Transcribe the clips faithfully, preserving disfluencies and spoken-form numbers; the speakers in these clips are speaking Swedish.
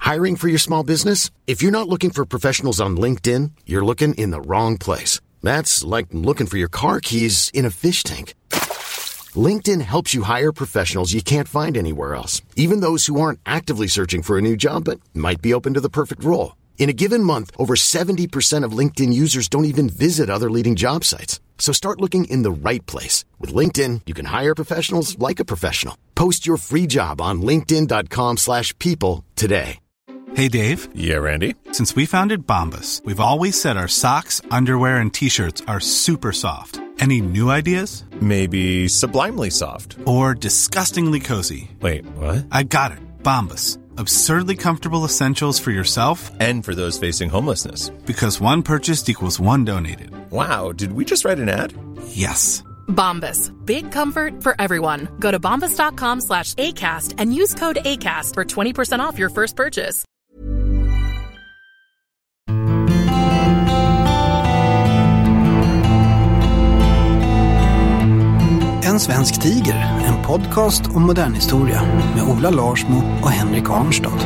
Hiring for your small business? If you're not looking for professionals on LinkedIn, you're looking in the wrong place. That's like looking for your car keys in a fish tank. LinkedIn helps you hire professionals you can't find anywhere else, even those who aren't actively searching for a new job but might be open to the perfect role. In a given month, over seventy percent of LinkedIn users don't even visit other leading job sites. So start looking in the right place. With LinkedIn, you can hire professionals like a professional. Post your free job on linkedin dot com slash people today. Hey, Dave. Yeah, Randy. Since we founded Bombas, we've always said our socks, underwear, and T-shirts are super soft. Any new ideas? Maybe sublimely soft. Or disgustingly cozy. Wait, what? I got it. Bombas. Absurdly comfortable essentials for yourself and for those facing homelessness. Because one purchased equals one donated. Wow, did we just write an ad? Yes. Bombas. Big comfort for everyone. Go to bombas dot com slash ACAST and use code ACAST for twenty percent off your first purchase. En svensk tiger, en podcast om modern historia med Ola Larsmo och Henrik Arnstad.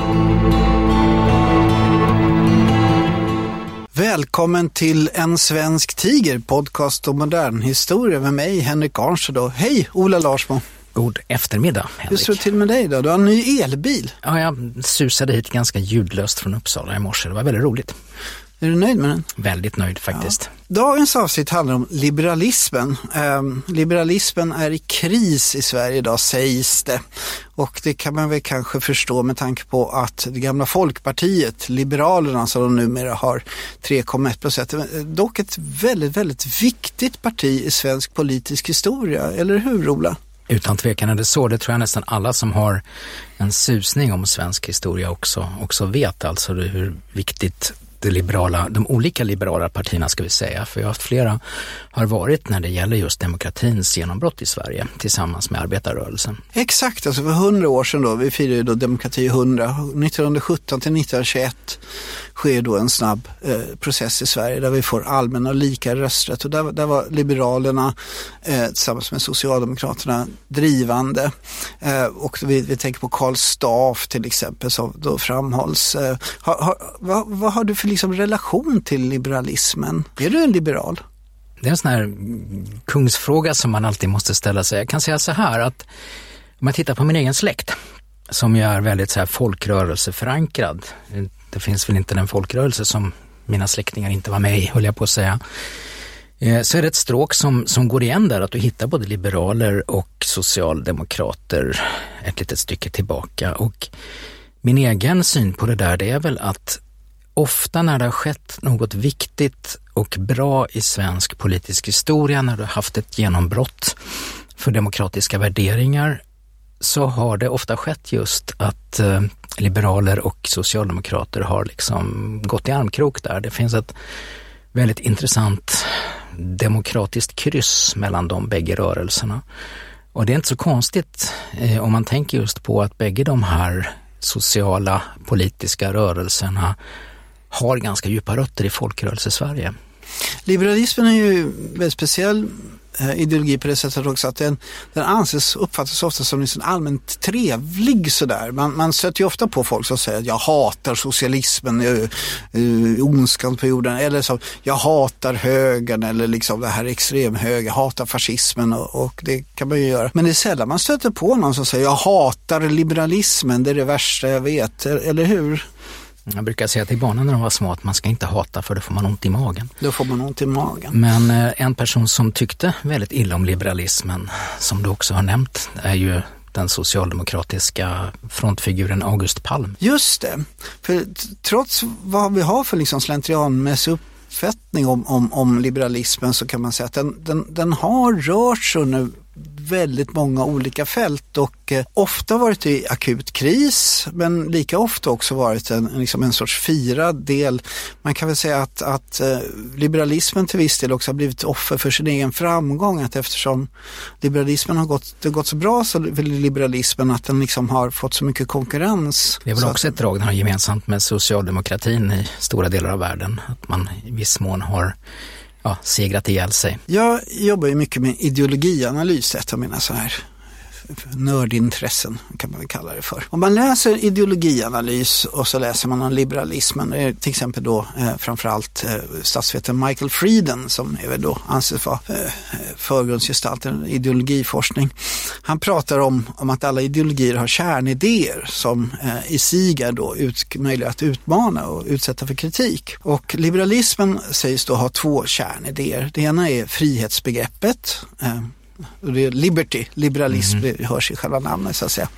Välkommen till En svensk tiger, podcast om modern historia med mig, Henrik Arnstad. Och hej, Ola Larsmo. God eftermiddag, Henrik. Hur står det till med dig då? Du har en ny elbil. Ja, jag susade hit ganska ljudlöst från Uppsala i morse. Det var väldigt roligt. Är du nöjd med den? Väldigt nöjd faktiskt. Ja. Dagens avsnitt handlar om liberalismen. Eh, liberalismen är i kris i Sverige idag, sägs det. Och det kan man väl kanske förstå med tanke på att det gamla Folkpartiet, Liberalerna, som de numera har tre komma ett procent, dock ett väldigt, väldigt viktigt parti i svensk politisk historia. Eller hur, Ola? Utan tvekan är det så. Det tror jag nästan alla som har en susning om svensk historia också, också vet. Alltså hur viktigt det liberala, de olika liberala partierna ska vi säga, för jag har haft flera har varit när det gäller just demokratins genombrott i Sverige tillsammans med arbetarrörelsen. Exakt, alltså för hundra år sedan då, vi firar ju då demokrati hundra, nittonhundrasjutton till nittonhundratjugoett sker då en snabb eh, process i Sverige där vi får allmän och lika rösträtt, och där, där var liberalerna eh, tillsammans med socialdemokraterna drivande, eh, och vi, vi tänker på Karl Staff till exempel som då framhålls. Eh, har, har, vad, vad har du för liksom relation till liberalismen? Är du en liberal? Det är en sån här kungsfråga som man alltid måste ställa sig. Jag kan säga så här att om man tittar på min egen släkt som ju är väldigt så här folkrörelseförankrad. Det finns väl inte den folkrörelse som mina släktingar inte var med i, höll jag på att säga. Så är det ett stråk som, som går igen där, att du hittar både liberaler och socialdemokrater ett litet stycke tillbaka. Och min egen syn på det där, det är väl att ofta när det har skett något viktigt och bra i svensk politisk historia, när du har haft ett genombrott för demokratiska värderingar, så har det ofta skett just att eh, liberaler och socialdemokrater har liksom gått i armkrok där. Det finns ett väldigt intressant demokratiskt kryss mellan de bägge rörelserna. Och det är inte så konstigt eh, om man tänker just på att bägge de här sociala politiska rörelserna har ganska djupa rötter i folkrörelse-Sverige. Liberalismen är ju väldigt speciell eh, ideologi på det sättet också att den, den anses uppfattas ofta som liksom allmänt trevlig sådär. Man, man stöter ju ofta på folk som säger att jag hatar socialismen, uh, uh, ondskan på jorden, eller så jag hatar högern, eller liksom det här extremhöger, jag hatar fascismen, och, och det kan man ju göra. Men det är sällan man stöter på någon som säger jag hatar liberalismen, det är det värsta jag vet, eller hur? Jag brukar säga till barnen när de var små att man ska inte hata, för då får man ont i magen. Då får man ont i magen. Men en person som tyckte väldigt illa om liberalismen, som du också har nämnt, är ju den socialdemokratiska frontfiguren August Palm. Just det. För trots vad vi har för liksom slentrianmässig uppfattning om, om, om liberalismen, så kan man säga att den, den, den har rört sig nu väldigt många olika fält, och eh, ofta varit i akut kris, men lika ofta också varit en, liksom en sorts firad del. Man kan väl säga att, att eh, liberalismen till viss del också har blivit offer för sin egen framgång, att eftersom liberalismen har gått, det har gått så bra, så vill liberalismen att den liksom har fått så mycket konkurrens. Det är väl också ett drag den har gemensamt med socialdemokratin i stora delar av världen, att man i viss mån har ja, segrat ihjäl sig. Jag jobbar ju mycket med ideologianalys, ett av mina så här nördintressen kan man väl kalla det för. Om man läser ideologianalys och så läser man om liberalismen, till exempel då eh, framförallt eh, statsvetaren Michael Frieden som är väl då anses vara eh, förgrundsgestalten i ideologiforskning. Han pratar om, om att alla ideologier har kärnidéer som eh, i sig är då ut, möjliga att utmana och utsätta för kritik. Och liberalismen sägs då ha två kärnidéer. Det ena är frihetsbegreppet, eh, och det är liberty, liberalism, mm. det hörs i själva namnet så att säga.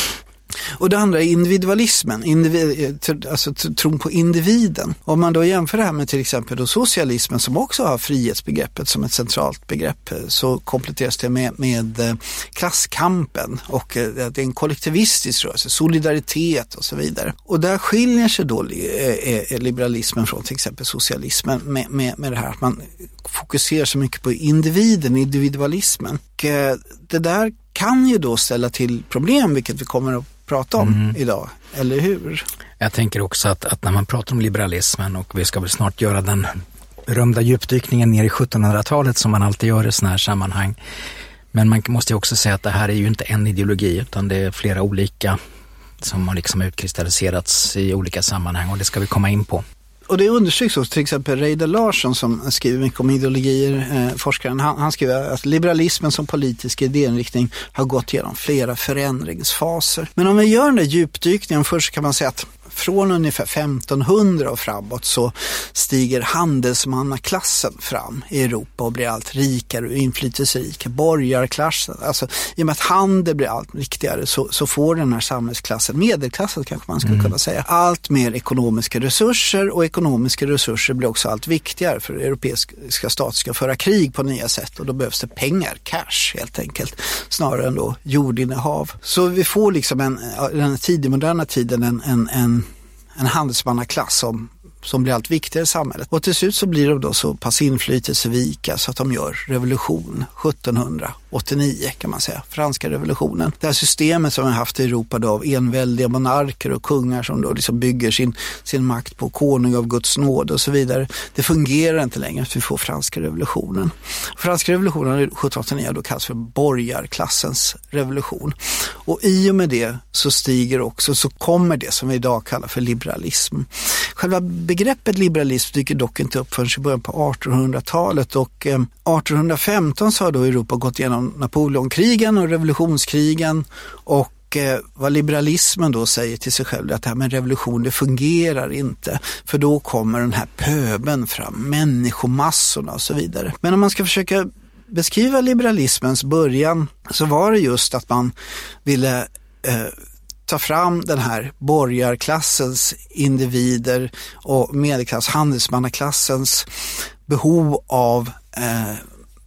Och det andra är individualismen, individ, alltså tron på individen. Om man då jämför det här med till exempel då socialismen som också har frihetsbegreppet som ett centralt begrepp, så kompletteras det med, med klasskampen och det är en kollektivistisk rörelse, solidaritet och så vidare. Och där skiljer sig då liberalismen från till exempel socialismen med, med, med det här att man fokuserar så mycket på individen, individualismen. Och det där kan ju då ställa till problem, vilket vi kommer att prata om mm. idag, eller hur? Jag tänker också att, att när man pratar om liberalismen, och vi ska väl snart göra den berömda djupdykningen ner i sjuttonhundratalet som man alltid gör i såna här sammanhang. Men man måste ju också säga att det här är ju inte en ideologi, utan det är flera olika som har liksom utkristalliserats i olika sammanhang, och det ska vi komma in på. Och det understryks också, till exempel Reidar Larsson som skriver mycket om ideologier, eh, forskaren, han, han skriver att liberalismen som politisk idéinriktning har gått igenom flera förändringsfaser. Men om vi gör den där djupdykningen först kan man säga att från ungefär femtonhundra och framåt så stiger handelsmannaklassen fram i Europa och blir allt rikare och inflytelserika. Borgarklassen, alltså i och med att handel blir allt viktigare så, så får den här samhällsklassen, medelklassen kanske man skulle mm. kunna säga, allt mer ekonomiska resurser, och ekonomiska resurser blir också allt viktigare för europeiska stater ska föra krig på nya sätt, och då behövs det pengar, cash helt enkelt, snarare än då jordinnehav. Så vi får liksom en, den tidig moderna tiden en, en, en en handelsmannaklass som, som blir allt viktigare i samhället. Och till slut så blir de då så pass inflytelserika så att de gör revolution sjuttonhundraåttionio kan man säga, franska revolutionen. Det här systemet som vi har haft i Europa då av enväldiga monarker och kungar som då liksom bygger sin, sin makt på konung av Guds nåd och så vidare. Det fungerar inte längre så vi får franska revolutionen. Franska revolutionen sjuttonhundraåttionio då kallas för borgarklassens revolution. Och i och med det så stiger också, så kommer det som vi idag kallar för liberalism. Själva begreppet liberalism dyker dock inte upp förrän i början på artonhundratalet, och eh, artonhundrafemton så har då Europa gått igenom Napoleonkrigen och revolutionskrigen, och eh, vad liberalismen då säger till sig själv är att det här med revolution, det fungerar inte, för då kommer den här pöben fram, människomassorna och så vidare. Men om man ska försöka beskriva liberalismens början så var det just att man ville eh, ta fram den här borgarklassens individer och medelklass, handelsmannaklassens behov av eh,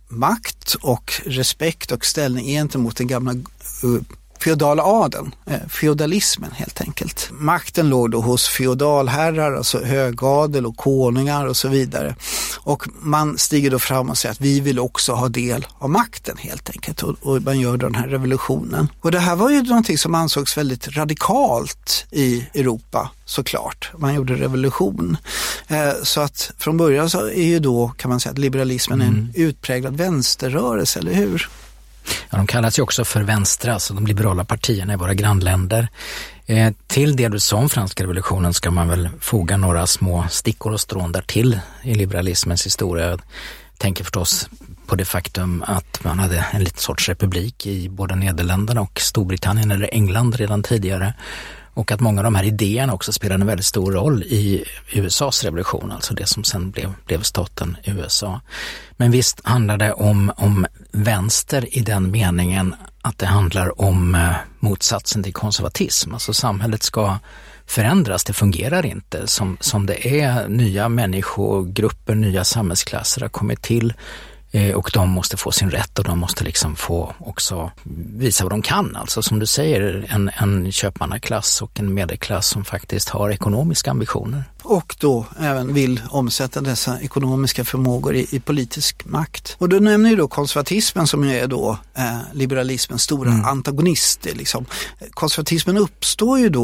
makt och respekt och ställning gentemot den gamla uh, feodala adeln, eh, feodalismen helt enkelt. Makten låg då hos feodalherrar, alltså högadel och konungar och så vidare. Och man stiger då fram och säger att vi vill också ha del av makten helt enkelt, och, och man gör den här revolutionen. Och det här var ju någonting som ansågs väldigt radikalt i Europa såklart. Man gjorde revolution. Eh, så att från början så är ju då, kan man säga, att liberalismen mm. är en utpräglad vänsterrörelse, eller hur? Ja, de kallas ju också för vänstra, alltså de liberala partierna i våra grannländer. Eh, till det du sa om franska revolutionen ska man väl foga några små stickor och strån där till i liberalismens historia. Jag tänker förstås på det faktum att man hade en liten sorts republik i både Nederländerna och Storbritannien eller England redan tidigare. Och att många av de här idéerna också spelade en väldigt stor roll i U S A:s revolution, alltså det som sen blev, blev staten U S A. Men visst handlar det om, om vänster i den meningen att det handlar om eh, motsatsen till konservatism. Alltså samhället ska förändras, det fungerar inte. Som, som det är nya människogrupper, nya samhällsklasser har kommit till. Och de måste få sin rätt och de måste liksom få också visa vad de kan. Alltså som du säger, en, en köpmannaklass och en medelklass som faktiskt har ekonomiska ambitioner. Och då även vill omsätta dessa ekonomiska förmågor i, i politisk makt. Och då nämner ju då konservatismen som är då eh, liberalismens stora mm. antagonist. Liksom. Konservatismen uppstår ju då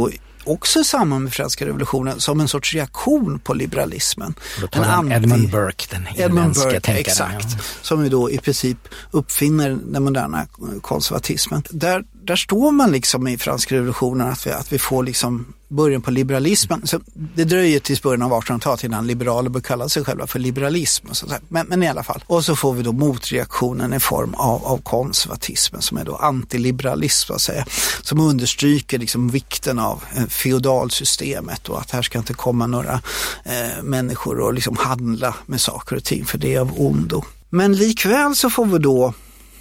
också i samband med franska revolutionen som en sorts reaktion på liberalismen. En anti... Edmund Burke, den Edmund Burke, tänkaren, exakt. Ja. Som ju då i princip uppfinner den moderna konservatismen. Där, där står man liksom i franska revolutionen att vi, att vi får liksom början på liberalismen. Så det dröjer tills början av artonhundratalet innan liberaler bör kalla sig själva för liberalism. Och så men, men i alla fall. Och så får vi då motreaktionen i form av, av konservatismen som är då antiliberalism så att säga. Som understryker liksom vikten av eh, feodalsystemet och att här ska inte komma några eh, människor och liksom handla med saker och ting för det är av ondo. Men likväl så får vi då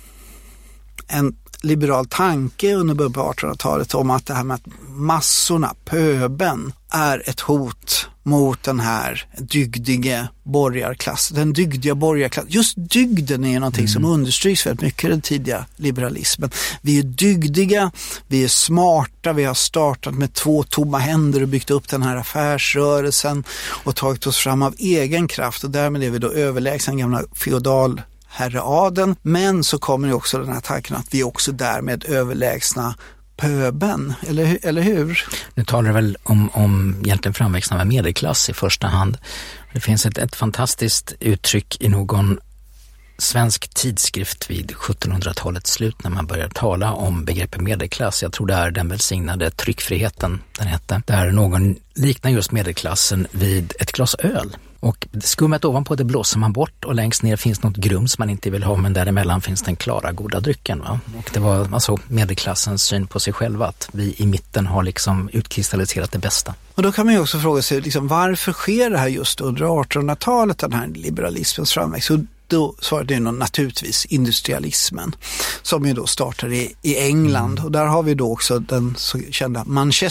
en liberal tanke under början på artonhundratalet om att det här med att massorna, pöben, är ett hot mot den här dygdiga borgarklassen. Den dygdiga borgarklassen. Just dygden är någonting mm. som understryks väldigt mycket i den tidiga liberalismen. Vi är dygdiga, vi är smarta, vi har startat med två tomma händer och byggt upp den här affärsrörelsen och tagit oss fram av egen kraft och därmed är vi då överlägsna gamla feodal herreadeln, men så kommer ju också den här tanken att vi är också därmed överlägsna pöben, eller, eller hur? Nu talar du väl om, om egentligen framväxten av medelklass i första hand. Det finns ett, ett fantastiskt uttryck i någon svensk tidskrift vid sjuttonhundratalets slut när man börjar tala om begreppet medelklass. Jag tror det är den välsignade tryckfriheten den hette. Där någon liknar just medelklassen vid ett glas öl. Och skummet ovanpå det blåser man bort och längst ner finns något grums man inte vill ha men däremellan finns den klara goda drycken. Va? Och det var alltså medelklassens syn på sig själva att vi i mitten har liksom utkristalliserat det bästa. Och då kan man ju också fråga sig liksom, varför sker det här just under artonhundratalet den här liberalismens framväxt? Och då svarar det nog naturligtvis industrialismen som ju då startar i, i England mm. och där har vi då också den så kända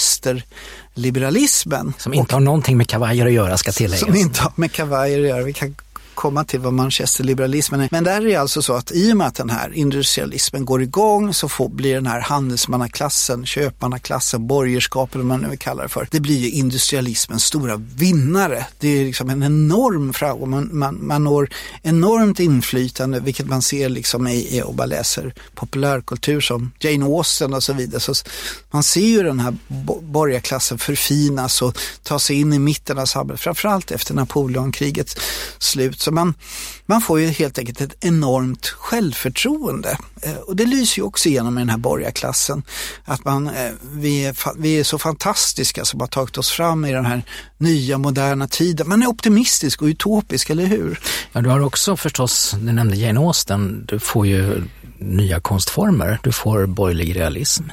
Manchester-liberalismen. Som inte och, har någonting med kavajer att göra ska tilläggas. Som inte har med kavajer att göra, vi kan komma till vad Manchester-liberalismen är. Men där är det alltså så att i och med att den här industrialismen går igång så får, blir den här handelsmannaklassen, köpmannaklassen, borgerskapet, vad man nu vill kalla det för. Det blir ju industrialismens stora vinnare. Det är liksom en enorm framgång. Man, man, man når enormt inflytande, vilket man ser liksom i, i och bara läser populärkultur som Jane Austen och så vidare. Så man ser ju den här borgarklassen förfinas och ta sig in i mitten av samhället, framförallt efter Napoleonkrigets slut. Så man, man får ju helt enkelt ett enormt självförtroende. Eh, och det lyser ju också igenom i den här borgarklassen. Att man, eh, vi, är fa- vi är så fantastiska som har tagit oss fram i den här nya moderna tiden. Man är optimistisk och utopisk, eller hur? Ja, du har också förstås, du nämnde Jane Austen, du får ju nya konstformer. Du får borgerlig realism.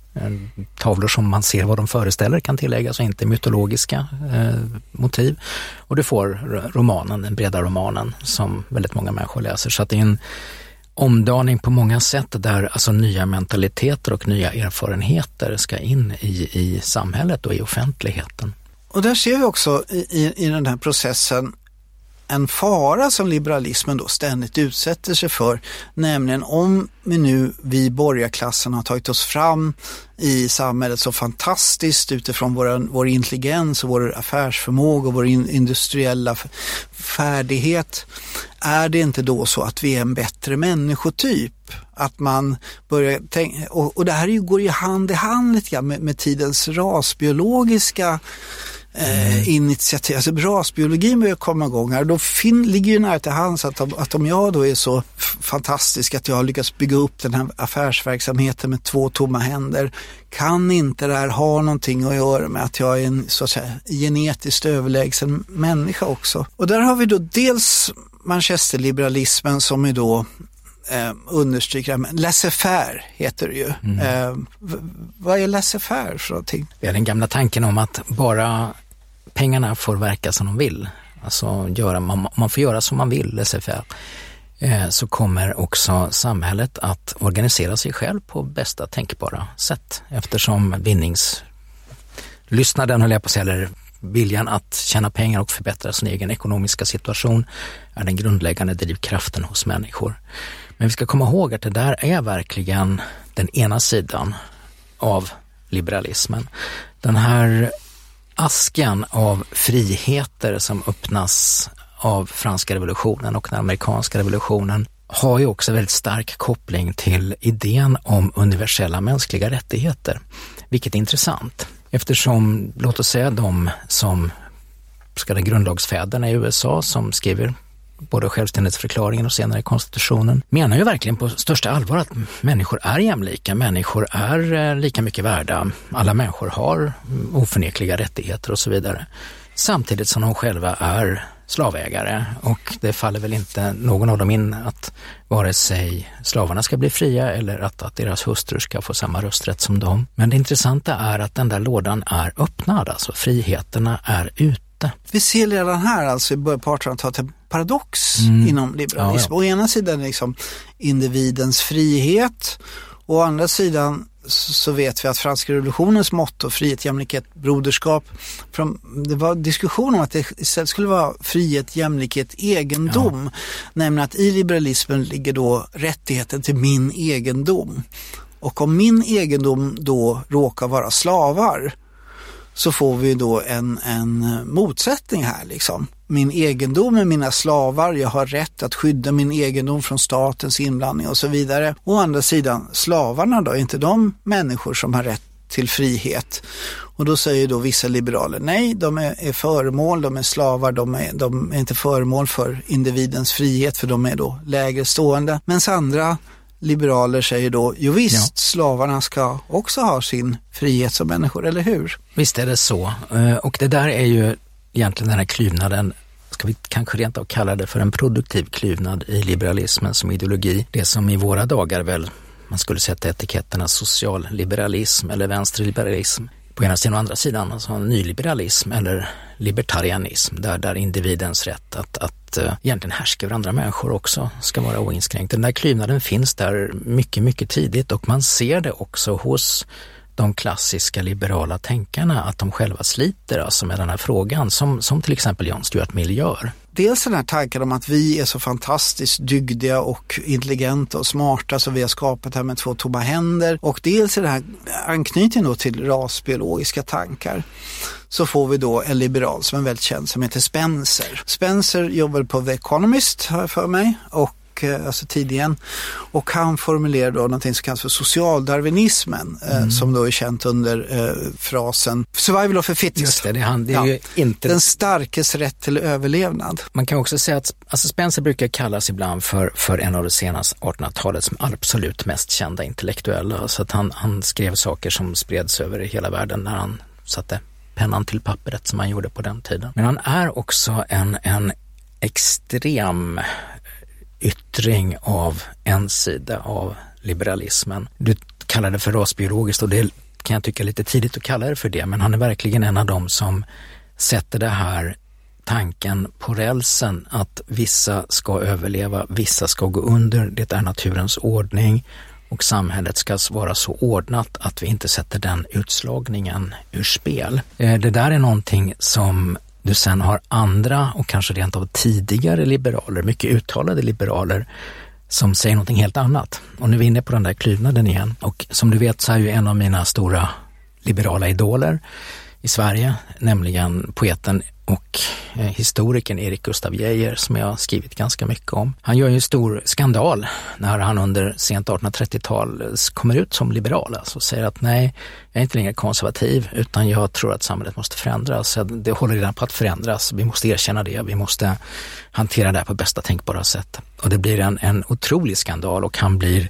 Tavlor som man ser vad de föreställer kan tilläggas och inte mytologiska eh, motiv. Och du får romanen, den breda romanen som väldigt många människor läser. Så att det är en omdaning på många sätt där alltså nya mentaliteter och nya erfarenheter ska in i, i samhället och i offentligheten. Och där ser vi också i, i, i den här processen en fara som liberalismen då ständigt utsätter sig för, nämligen om vi nu, vi borgarklassen har tagit oss fram i samhället så fantastiskt utifrån vår, vår intelligens och vår affärsförmåga och vår in, industriella färdighet, är det inte då så att vi är en bättre människotyp? Att man börjar tänka, och, och det här går ju hand i hand lite grann med, med tidens rasbiologiska Eh, initiativ, alltså rasbiologin börjar komma igång här, då fin- ligger ju nära till hands att, att om jag då är så f- fantastisk att jag har lyckats bygga upp den här affärsverksamheten med två tomma händer, kan inte det här ha någonting att göra med att jag är en så att säga genetiskt överlägsen människa också? Och där har vi då dels Manchester-liberalismen som är då Eh, understryker det. Laissez-faire heter det ju. Mm. Eh, v- vad är laissez-faire för någonting? Det är den gamla tanken om att bara pengarna får verka som de vill. Alltså göra, man, man får göra som man vill, laissez-faire. Eh, så kommer också samhället att organisera sig själv på bästa tänkbara sätt. Eftersom vinningslystnaden, höll jag på att säga, eller viljan att tjäna pengar och förbättra sin egen ekonomiska situation är den grundläggande drivkraften hos människor. Men vi ska komma ihåg att det där är verkligen den ena sidan av liberalismen. Den här askan av friheter som öppnas av franska revolutionen och den amerikanska revolutionen har ju också väldigt stark koppling till idén om universella mänskliga rättigheter. Vilket är intressant. Eftersom, låt oss säga de som ska det grundlagsfäderna i U S A som skriver både självständighetsförklaringen och senare konstitutionen, menar ju verkligen på största allvar att människor är jämlika, människor är lika mycket värda, alla människor har oförnekliga rättigheter och så vidare. Samtidigt som de själva är slavägare, och det faller väl inte någon av dem in att vare sig slavarna ska bli fria eller att, att deras hustrur ska få samma rösträtt som dem. Men det intressanta är att den där lådan är öppnad, alltså friheterna är ute. Vi ser redan här alltså i början på artonhundratalet en paradox mm. inom liberalism. Ja, ja. Å ena sidan liksom individens frihet, och å andra sidan så vet vi att franska revolutionens motto, frihet, jämlikhet, broderskap, det var diskussion om att det istället skulle vara frihet, jämlikhet, egendom. Ja. Nämligen att i liberalismen ligger då rättigheten till min egendom. Och om min egendom då råkar vara slavar, så får vi då en, en motsättning här liksom. Min egendom är mina slavar, jag har rätt att skydda min egendom från statens inblandning och så vidare. Å andra sidan, slavarna då, är inte de människor som har rätt till frihet? Och då säger då vissa liberaler, nej, de är, är föremål, de är slavar, de är, de är inte föremål för individens frihet, för de är då lägre stående. Men andra liberaler säger då, jo visst, ja. slavarna ska också ha sin frihet som människor, eller hur? Visst är det så. Och det där är ju egentligen den här klyvnaden, ska vi kanske rent av kalla det för en produktiv klyvnad i liberalismen som ideologi. Det som i våra dagar väl, man skulle sätta etiketterna socialliberalism eller vänsterliberalism på ena sidan och andra sidan, alltså nyliberalism eller libertarianism, där, där individens rätt att, att uh, egentligen härska över andra människor också ska vara oinskränkt. Den där klyvnaden finns där mycket, mycket tidigt, och man ser det också hos de klassiska liberala tänkarna, att de själva sliter alltså med den här frågan, som, som till exempel John Stuart Mill gör. Dels den här tanken om att vi är så fantastiskt dygdiga och intelligenta och smarta, så vi har skapat här med två tomma händer, och dels är det här anknytningen då till rasbiologiska tankar. Så får vi då en liberal som är väldigt känd som heter Spencer. Spencer jobbar på The Economist, har jag för mig, och alltså tidigen, och han formulerar då någonting som kallas för socialdarwinismen, mm. eh, som då är känt under eh, frasen survival of the fittest. Just det, det är han, det är ja. ju inte... Den starkes rätt till överlevnad. Man kan också säga att alltså Spencer brukar kallas ibland för, för en av det senaste artonhundratalet som absolut mest kända intellektuella, så att han, han skrev saker som spreds över hela världen när han satte pennan till pappret, som han gjorde på den tiden. Men han är också en, en extrem yttring av en sida av liberalismen. Du kallar det för rasbiologiskt, och det kan jag tycka lite tidigt att kalla det för det, men han är verkligen en av dem som sätter det här tanken på rälsen att vissa ska överleva, vissa ska gå under, det är naturens ordning, och samhället ska vara så ordnat att vi inte sätter den utslagningen ur spel. Det där är någonting som du sen har andra och kanske rent av tidigare liberaler, mycket uttalade liberaler, som säger någonting helt annat. Och nu är vi inne på den där klyvnaden igen. Och som du vet så är ju en av mina stora liberala idoler i Sverige, nämligen poeten och eh, historikern Erik Gustaf Geijer, som jag har skrivit ganska mycket om. Han gör ju en stor skandal när han under sent artonhundratrettiotal kommer ut som liberal, alltså säger att nej, jag är inte längre konservativ, utan jag tror att samhället måste förändras. Det håller redan på att förändras, vi måste erkänna det, vi måste hantera det här på bästa tänkbara sätt. Och det blir en, en otrolig skandal, och han blir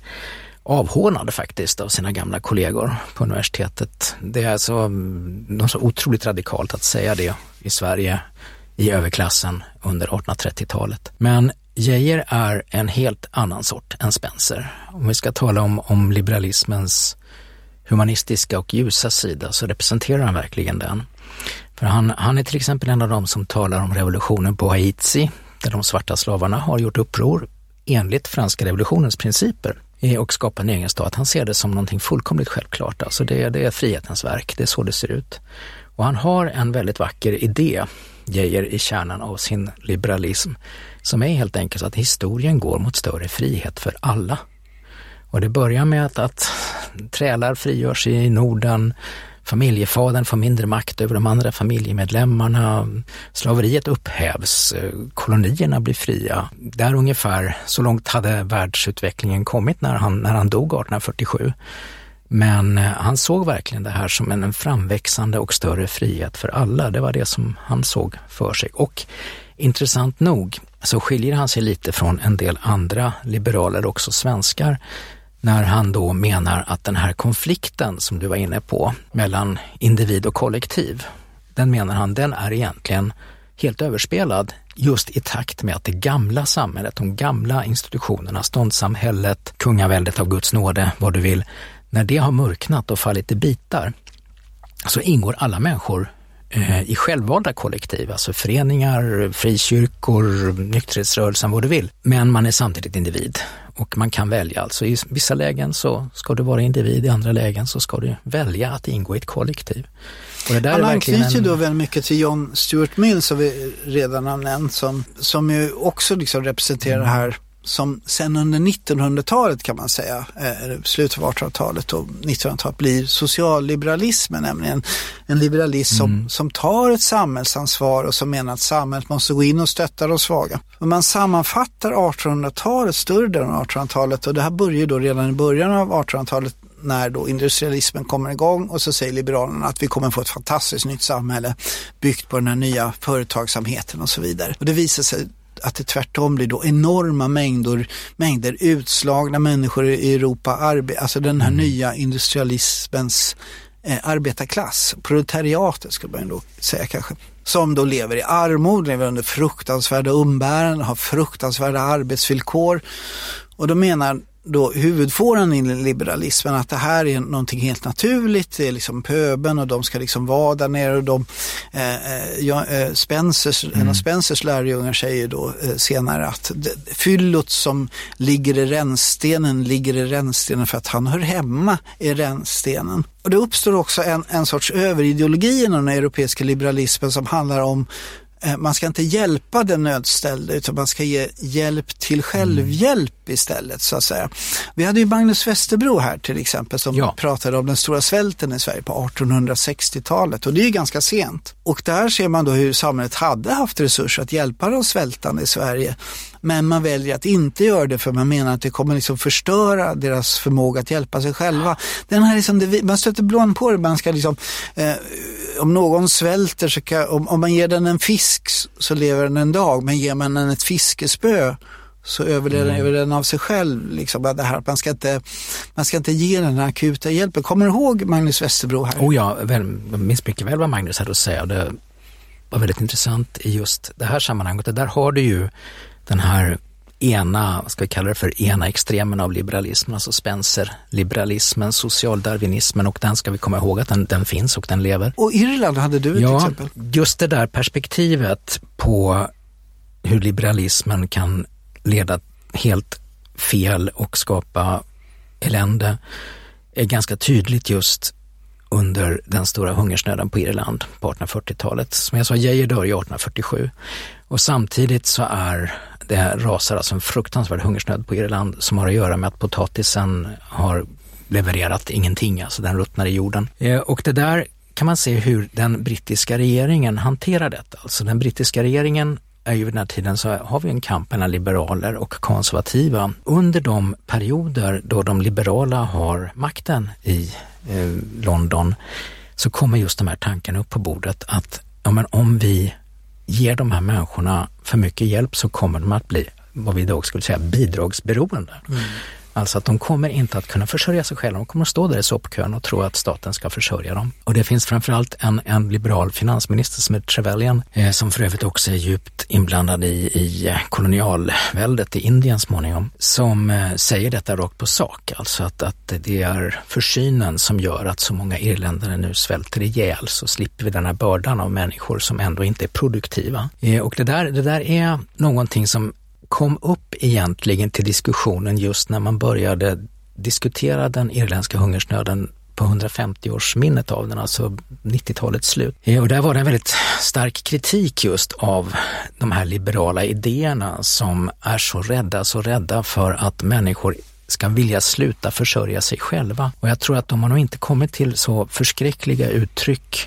avhånad faktiskt av sina gamla kollegor på universitetet. Det är alltså något så otroligt radikalt att säga det i Sverige i överklassen under artonhundratrettiotalet. Men Geijer är en helt annan sort än Spencer. Om vi ska tala om, om liberalismens humanistiska och ljusa sida, så representerar han verkligen den. För han, han är till exempel en av dem som talar om revolutionen på Haiti, där de svarta slavarna har gjort uppror enligt franska revolutionens principer och skapa en egen stat. Han ser det som någonting fullkomligt självklart. Alltså det, det är frihetens verk, det är så det ser ut. Och han har en väldigt vacker idé, Geijer, i kärnan av sin liberalism, som är helt enkelt att historien går mot större frihet för alla. Och det börjar med att, att trälar frigörs i Norden, familjefadern får mindre makt över de andra familjemedlemmarna, slaveriet upphävs, kolonierna blir fria. Där ungefär så långt hade världsutvecklingen kommit när han, när han dog artonhundrafyrtiosju. Men han såg verkligen det här som en framväxande och större frihet för alla. Det var det som han såg för sig. Och intressant nog så skiljer han sig lite från en del andra liberaler, också svenskar, när han då menar att den här konflikten som du var inne på mellan individ och kollektiv, den menar han, den är egentligen helt överspelad just i takt med att det gamla samhället, de gamla institutionerna, ståndssamhället, kungaväldet av Guds nåde, vad du vill, när det har mörknat och fallit i bitar så ingår alla människor eh, i självvalda kollektiv, alltså föreningar, frikyrkor, nykterhetsrörelsen, vad du vill. Men man är samtidigt individ och man kan välja. Alltså i vissa lägen så ska du vara individ, i andra lägen så ska du välja att ingå i ett kollektiv. Och det där Han är anknyter ju en... då väldigt mycket till John Stuart Mill som vi redan har nämnt, som, som ju också liksom representerar det här som sen under nittonhundratalet kan man säga, eh, slutet av artonhundratalet och nittonhundratalet blir socialliberalismen, nämligen en liberalism som, mm. som tar ett samhällsansvar och som menar att samhället måste gå in och stötta de svaga. Och man sammanfattar artonhundratalet, större delen av artonhundratalet, och det här börjar då redan i början av artonhundratalet när då industrialismen kommer igång, och så säger liberalerna att vi kommer få ett fantastiskt nytt samhälle byggt på den här nya företagsamheten och så vidare. Och det visar sig att det tvärtom blir då enorma mängder, mängder utslagna människor i Europa, arbe- alltså den här mm. nya industrialismens eh, arbetarklass, proletariatet skulle man då säga kanske, som då lever i armod, lever under fruktansvärda umbäranden, har fruktansvärda arbetsvillkor. Och då menar då huvudfåran i liberalismen att det här är någonting helt naturligt, det är liksom pöben och de ska liksom vara där nere, och de eh, ja, eh, Spencers, mm. en av Spencers lärjungar säger då eh, senare att det, fyllot som ligger i rännstenen ligger i rännstenen för att han hör hemma i rännstenen. Och det uppstår också en, en sorts överideologi inom den europeiska liberalismen som handlar om man ska inte hjälpa den nödställda utan man ska ge hjälp till självhjälp istället, så att säga. Vi hade ju Magnus Westerbro här till exempel som ja. pratade om den stora svälten i Sverige på artonhundrasextiotalet, och det är ju ganska sent. Och där ser man då hur samhället hade haft resurser att hjälpa de svältande i Sverige, men man väljer att inte göra det för man menar att det kommer liksom förstöra deras förmåga att hjälpa sig själva. Den här liksom, det, man stöter blån på det, man ska liksom eh, om någon svälter så kan, om, om man ger den en fisk så lever den en dag, men ger man den ett fiskespö så överlever mm. den av sig själv. Liksom, det här, man, ska inte, man ska inte ge den här akuta hjälpen. Kommer du ihåg Magnus Westerbro här? Oh ja, väl, jag minns mycket väl vad Magnus hade att säga. Det var väldigt intressant i just det här sammanhanget. Och där har du ju den här ena, vad ska vi kalla det för, ena extremen av liberalismen, alltså Spencer-liberalismen, socialdarwinismen, och den ska vi komma ihåg att den, den finns och den lever. Och Irland hade du ett ja, exempel. Just det där perspektivet på hur liberalismen kan leda helt fel och skapa elände är ganska tydligt just under den stora hungersnöden på Irland på artonhundrafyrtiotalet. Som jag sa, Geijer dör i artonhundrafyrtiosju. Och samtidigt så är det rasar alltså en fruktansvärd hungersnöd på Irland som har att göra med att potatisen har levererat ingenting, alltså den ruttnar i jorden. Och det där kan man se hur den brittiska regeringen hanterar detta. Alltså den brittiska regeringen är ju vid den här tiden så har vi en kamp mellan liberaler och konservativa. Under de perioder då de liberala har makten i eh, London så kommer just de här tankarna upp på bordet att ja, men om vi ger de här människorna för mycket hjälp så kommer de att bli vad vi då skulle säga bidragsberoende. Mm. Alltså att de kommer inte att kunna försörja sig själva. De kommer att stå där i soppkön och tro att staten ska försörja dem. Och det finns framförallt en, en liberal finansminister som är Trevelyan, eh, som för övrigt också är djupt inblandad i, i kolonialväldet i Indien småningom, som eh, säger detta rakt på sak. Alltså att, att det är försynen som gör att så många irländare nu svälter ihjäl, så slipper vi den här bördan av människor som ändå inte är produktiva. Eh, och det där, det där är någonting som kom upp egentligen till diskussionen just när man började diskutera den irländska hungersnöden på hundrafemtio-årsminnet av den, alltså nittiotalets slut. Och där var det en väldigt stark kritik just av de här liberala idéerna som är så rädda, så rädda för att människor ska vilja sluta försörja sig själva. Och jag tror att de har nog inte kommit till så förskräckliga uttryck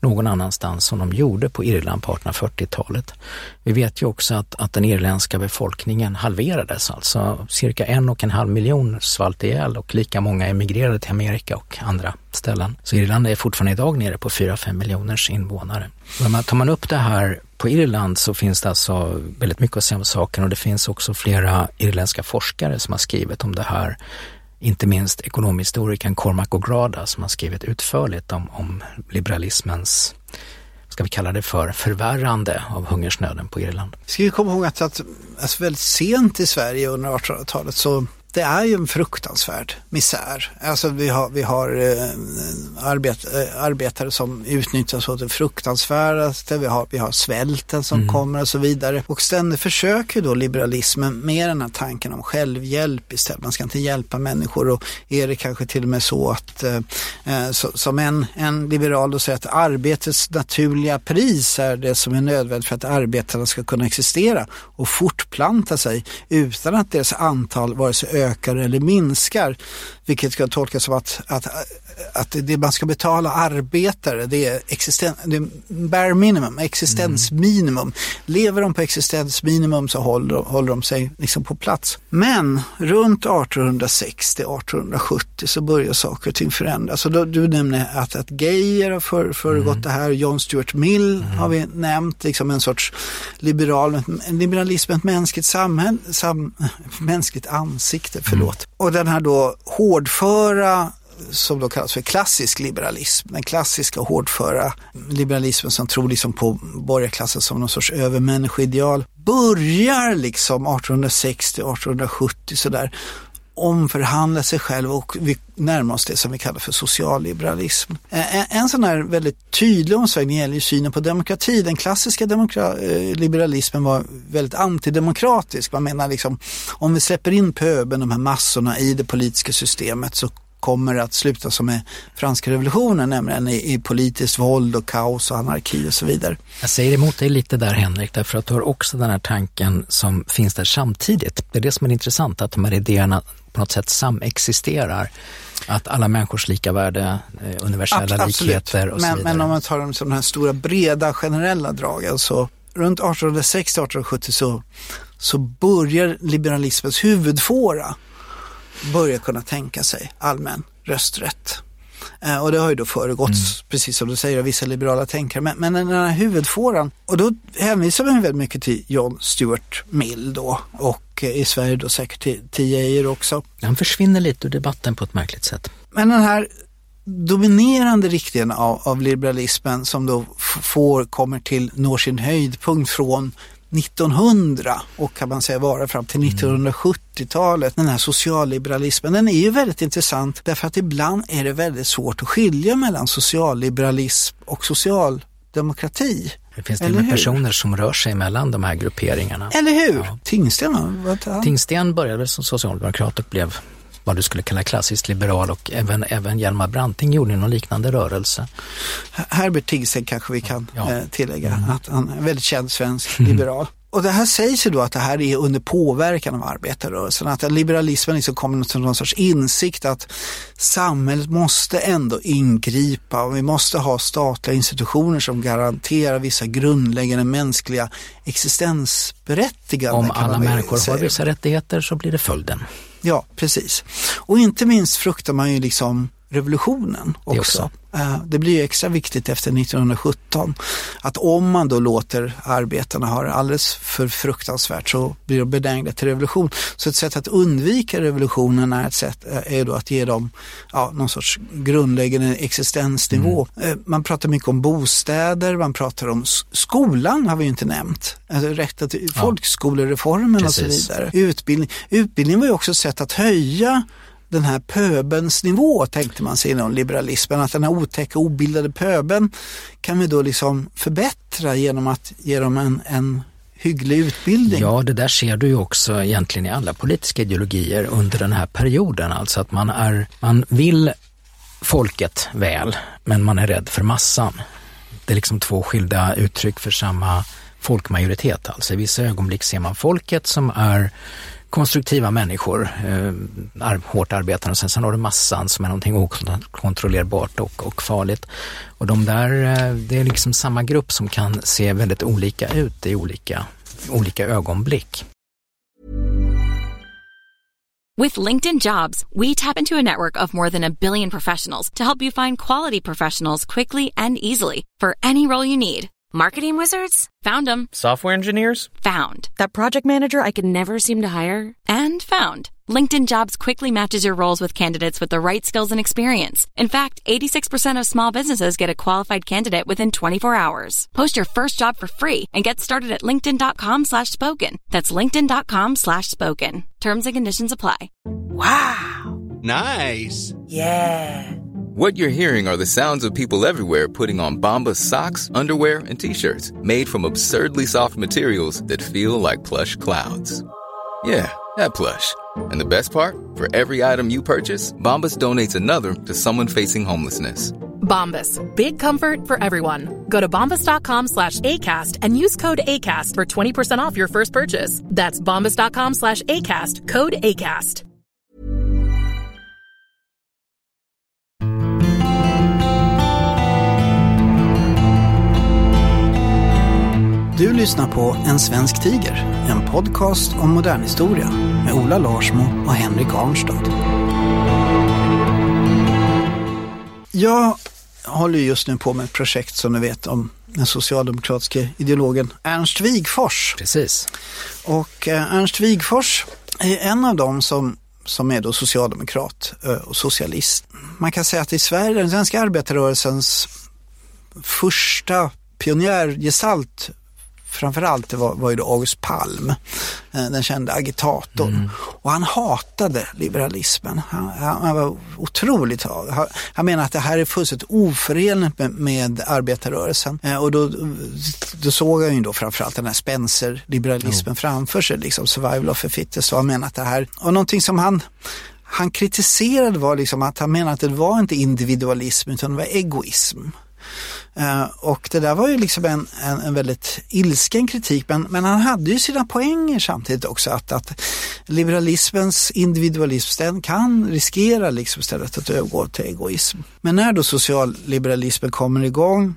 någon annanstans som de gjorde på Irland på artonhundrafyrtiotalet. Vi vet ju också att, att den irländska befolkningen halverades, alltså cirka en och en halv miljon svalt ihjäl och lika många emigrerade till Amerika och andra ställen. Så Irland är fortfarande idag nere på fyra till fem miljoners invånare. Men tar man upp det här på Irland så finns det alltså väldigt mycket att säga om saken, och det finns också flera irländska forskare som har skrivit om det här. Inte minst ekonomhistorikern Cormac O'Grada som har skrivit utförligt om, om liberalismens, ska vi kalla det för, förvärrande av hungersnöden på Irland. Ska vi komma ihåg att, att alltså väldigt sent i Sverige under artonhundratalet så det är ju en fruktansvärd misär. Alltså vi har, vi har eh, arbet, eh, arbetare som utnyttjas åt det fruktansvärdaste. Vi har, vi har svälten som mm. kommer och så vidare. Och ständigt försöker då liberalismen med den här tanken om självhjälp istället. Man ska inte hjälpa människor, och är det kanske till och med så att eh, så, som en, en liberal då säger att arbetets naturliga pris är det som är nödvändigt för att arbetarna ska kunna existera och fortplanta sig utan att deras antal vare sig ökar eller minskar, vilket ska tolkas som att, att, att det man ska betala arbetare, det är, existen, det är bare minimum, existensminimum. Mm. Lever de på existensminimum så håller, håller de sig liksom på plats. Men runt artonhundrasextio till artonhundrasjuttio så börjar saker och ting förändras. Så då, du nämnde att, att Geijer har för, föregått mm. det här, John Stuart Mill mm. har vi nämnt, liksom en sorts liberal, en liberalism, ett mänskligt samhälle, sam, mänskligt ansikte, förlåt. Mm. Och den här då hårdföra, som då kallas för klassisk liberalism, den klassiska hårdföra liberalismen som tror liksom på borgarklassen som någon sorts övermänniskoideal, börjar liksom artonhundrasextio till artonhundrasjuttio sådär omförhandla sig själv, och vi närmar oss det som vi kallar för socialliberalism. En, en sån här väldigt tydlig omsvängning gäller ju synen på demokrati. Den klassiska demokra- liberalismen var väldigt antidemokratisk. Man menar liksom, om vi släpper in pöben, de här massorna i det politiska systemet, så kommer att sluta som med franska revolutionen, nämligen i, i politiskt våld och kaos och anarki och så vidare. Jag säger emot dig lite där, Henrik, därför att du har också den här tanken som finns där samtidigt. Det är det som är intressant, att de här idéerna på något sätt samexisterar. Att alla människors lika värde, universella Absolut. likheter och men, så vidare. Men om man tar de sådana här stora, breda, generella dragen, så runt artonhundrasextio till artonhundrasjuttio så, så börjar liberalismens huvudfåra börja kunna tänka sig allmän rösträtt. Eh, och det har ju då föregåtts, mm. precis som du säger, av vissa liberala tänkare. Men, men den här huvudfåran, och då hänvisar man väldigt mycket till John Stuart Mill då, och eh, i Sverige då säkert till, till Geijer också. Han försvinner lite ur debatten på ett märkligt sätt. Men den här dominerande riktningen av, av liberalismen som då f- får, kommer till, når sin höjdpunkt från nittonhundra och kan man säga vara fram till nittonhundrasjuttiotalet, den här socialliberalismen, den är ju väldigt intressant därför att ibland är det väldigt svårt att skilja mellan socialliberalism och socialdemokrati. Det finns till och med personer som rör sig mellan de här grupperingarna. Eller hur? Ja. Tingsten, vad Tingsten började som socialdemokrat och blev vad du skulle kalla klassiskt liberal, och även, även Hjalmar Branting gjorde någon liknande rörelse. Herbert Tingsten kanske vi kan ja. eh, tillägga, mm. att han är en väldigt känd svensk mm. liberal. Och det här sägs ju då att det här är under påverkan av arbetarrörelsen, att liberalismen liksom kommer till någon sorts insikt att samhället måste ändå ingripa och vi måste ha statliga institutioner som garanterar vissa grundläggande mänskliga existensberättigande. Om alla människor säga. har vissa rättigheter så blir det följden. Ja, precis. Och inte minst fruktar man ju liksom revolutionen också. Det, också. det blir ju extra viktigt efter nittonhundrasjutton att om man då låter arbetarna ha det alldeles för fruktansvärt så blir de benägna till revolution. Så ett sätt att undvika revolutionen är ett sätt är då att ge dem ja, någon sorts grundläggande existensnivå. Mm. Man pratar mycket om bostäder, man pratar om skolan har vi ju inte nämnt. Alltså rätten till ja. folkskolereformen och så vidare. Utbildning. Utbildning var ju också ett sätt att höja den här pöbens nivå, tänkte man sig inom liberalismen, att den här otäcka obildade pöben kan vi då liksom förbättra genom att ge dem en, en hygglig utbildning. Ja, det där ser du ju också egentligen i alla politiska ideologier under den här perioden, alltså att man är, man vill folket väl, men man är rädd för massan. Det är liksom två skilda uttryck för samma folkmajoritet, alltså i vissa ögonblick ser man folket som är konstruktiva människor, eh, hårt arbetande, och sen, sen har du massan som är någonting okontrollerbart och, och farligt. Och de där, det är liksom samma grupp som kan se väldigt olika ut i olika, olika ögonblick. With LinkedIn Jobs, we tap into a network of more than a billion professionals to help you find quality professionals quickly and easily for any role you need. Marketing wizards? Found them. Software engineers? Found. That project manager I could never seem to hire? And found. LinkedIn Jobs quickly matches your roles with candidates with the right skills and experience. In fact, eighty-six percent of small businesses get a qualified candidate within twenty-four hours. Post your first job for free and get started at linkedin.com slash spoken. That's linkedin.com slash spoken. Terms and conditions apply. Wow. Nice. Yeah. What you're hearing are the sounds of people everywhere putting on Bombas socks, underwear, and T-shirts made from absurdly soft materials that feel like plush clouds. Yeah, that plush. And the best part? For every item you purchase, Bombas donates another to someone facing homelessness. Bombas. Big comfort for everyone. Go to bombas.com slash ACAST and use code ACAST for twenty percent off your first purchase. That's bombas.com slash ACAST. Code ACAST. Du lyssnar på En svensk tiger, en podcast om modern historia med Ola Larsmo och Henrik Arnstad. Jag håller just nu på med ett projekt som ni vet om den socialdemokratiska ideologen Ernst Wigforss. Precis. Och eh, Ernst Wigforss är en av dem som, som är då socialdemokrat eh, och socialist. Man kan säga att i Sverige, den svenska arbetarrörelsens första pionjärgestalt framförallt det var, var ju då August Palm, den kända agitatorn. Mm. Och han hatade liberalismen. Han, han var otroligt... Han, han menar att det här är fullständigt oförenligt med, med arbetarrörelsen. Och då, då såg han ju då framförallt den här Spencer-liberalismen mm. framför sig, liksom survival of the fittest. Och han menar att det här... Och någonting som han... Han kritiserade var liksom att han menade att det var inte individualism utan det var egoism. Uh, och det där var ju liksom en, en, en väldigt ilsken kritik, men, men han hade ju sina poänger samtidigt också, att, att liberalismens individualism den kan riskera liksom istället att övergå till egoism. Men när då socialliberalismen kommer igång,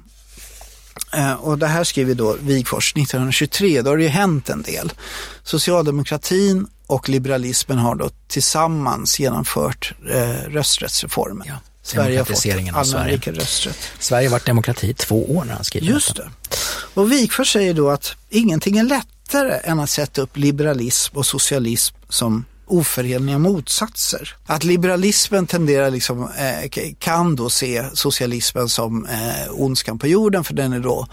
uh, och det här skriver då Wigforss nittonhundratjugotre, då har det ju hänt en del. Socialdemokratin och liberalismen har då tillsammans genomfört uh, rösträttsreformen. Ja. Sverige har fått allmän lika rösträtt. Sverige har varit demokrati i två år när han skriver Just detta. det. Och Wigforss säger då att ingenting är lättare än att sätta upp liberalism och socialism som oförenliga motsatser. Att liberalismen tenderar liksom, eh, kan då se socialismen som eh, ondskan på jorden, för den är då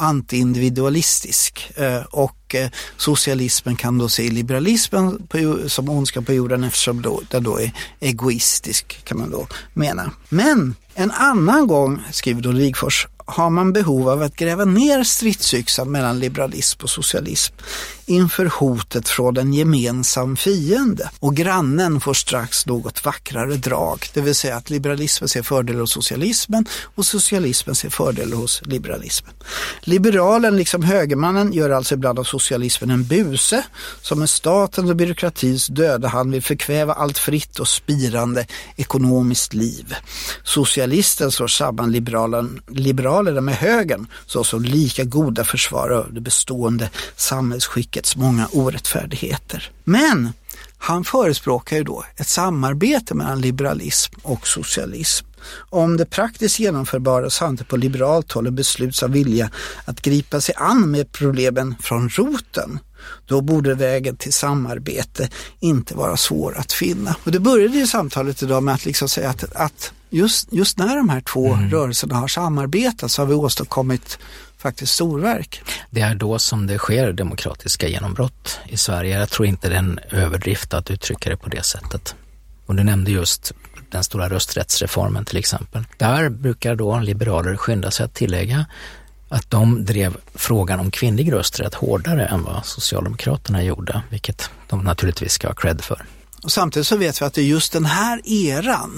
anti-individualistisk. Eh, och eh, socialismen kan då se liberalismen på, som ondskan på jorden, eftersom då, den då är egoistisk, kan man då mena. Men en annan gång, skriver då Wigforss, har man behov av att gräva ner stridsyxan mellan liberalism och socialism inför hotet från en gemensam fiende. Och grannen får strax något vackrare drag. Det vill säga att liberalismen ser fördelar hos socialismen och socialismen ser fördelar hos liberalismen. Liberalen liksom högermannen gör alltså ibland av socialismen en buse som en statens och byråkratins döda hand vill förkväva allt fritt och spirande ekonomiskt liv. Socialisten slår samman liberalen, liberalerna med högern såsom lika goda försvarare av det bestående samhällsskickets många orättfärdigheter. Men han förespråkar ju då ett samarbete mellan liberalism och socialism. Om det praktiskt genomförbara samtidigt på liberalt håll och besluts av vilja att gripa sig an med problemen från roten, då borde vägen till samarbete inte vara svår att finna. Och det började ju samtalet idag med att liksom säga att, att just, just när de här två mm. rörelserna har samarbetat så har vi åstadkommit faktiskt storverk. Det är då som det sker demokratiska genombrott i Sverige. Jag tror inte det är en överdrift att uttrycka det på det sättet. Och du nämnde just den stora rösträttsreformen till exempel. Där brukar då liberaler skynda sig att tillägga att de drev frågan om kvinnlig rösträtt hårdare än vad Socialdemokraterna gjorde, vilket de naturligtvis ska ha cred för. Och samtidigt så vet vi att det är just den här eran,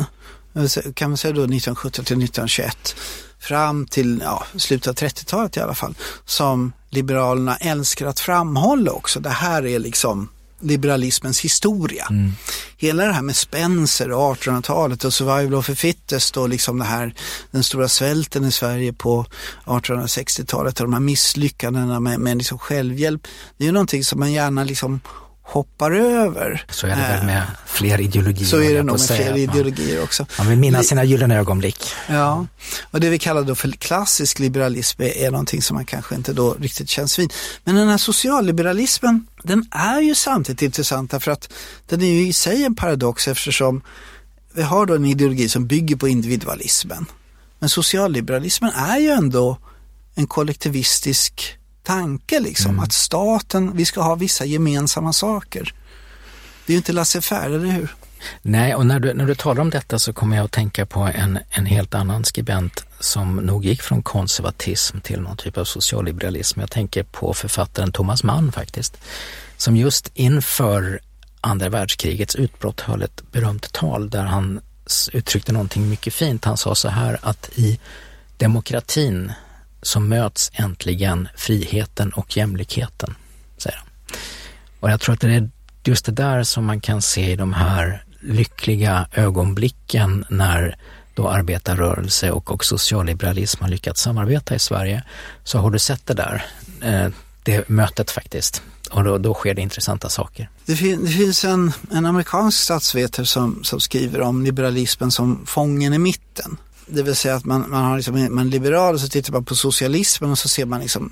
kan man säga då nittonhundrasjuttio till nittonhundratjugoett, fram till ja, slutet av trettiotalet i alla fall, som liberalerna älskar att framhålla också. Det här är liksom liberalismens historia. Mm. Hela det här med Spencer, artonhundratalet och survival of the fittest och liksom det här, den stora svälten i Sverige på artonhundrasextiotalet och de här misslyckandena med, med liksom självhjälp. Det är ju någonting som man gärna liksom hoppar över. Så är det väl med fler ideologier. Så är det nog med fler ideologier också. Man vill minnas sina gyllene ögonblick. Ja, och det vi kallar då för klassisk liberalism är någonting som man kanske inte då riktigt känns vid. Men den här socialliberalismen, den är ju samtidigt intressant för att den är ju i sig en paradox eftersom vi har då en ideologi som bygger på individualismen. Men socialliberalismen är ju ändå en kollektivistisk tanke liksom, mm. att staten, vi ska ha vissa gemensamma saker. Det är ju inte laissez-faire, eller hur? Nej, och när du, när du talar om detta så kommer jag att tänka på en, en helt annan skribent som nog gick från konservatism till någon typ av socialliberalism. Jag tänker på författaren Thomas Mann faktiskt, som just inför andra världskrigets utbrott höll ett berömt tal där han uttryckte någonting mycket fint. Han sa så här att i demokratin så möts äntligen friheten och jämlikheten, säger han. Och jag tror att det är just det där som man kan se i de här lyckliga ögonblicken när då arbetarrörelse och, och socialliberalism har lyckats samarbeta i Sverige. Så har du sett det där, eh, det mötet faktiskt. Och då, då sker det intressanta saker. Det, fin- det finns en, en amerikansk statsvetare som, som skriver om liberalismen som fången i mitten. Det vill säga att man, man har liksom, man är liberal och så tittar man på socialismen och så ser man liksom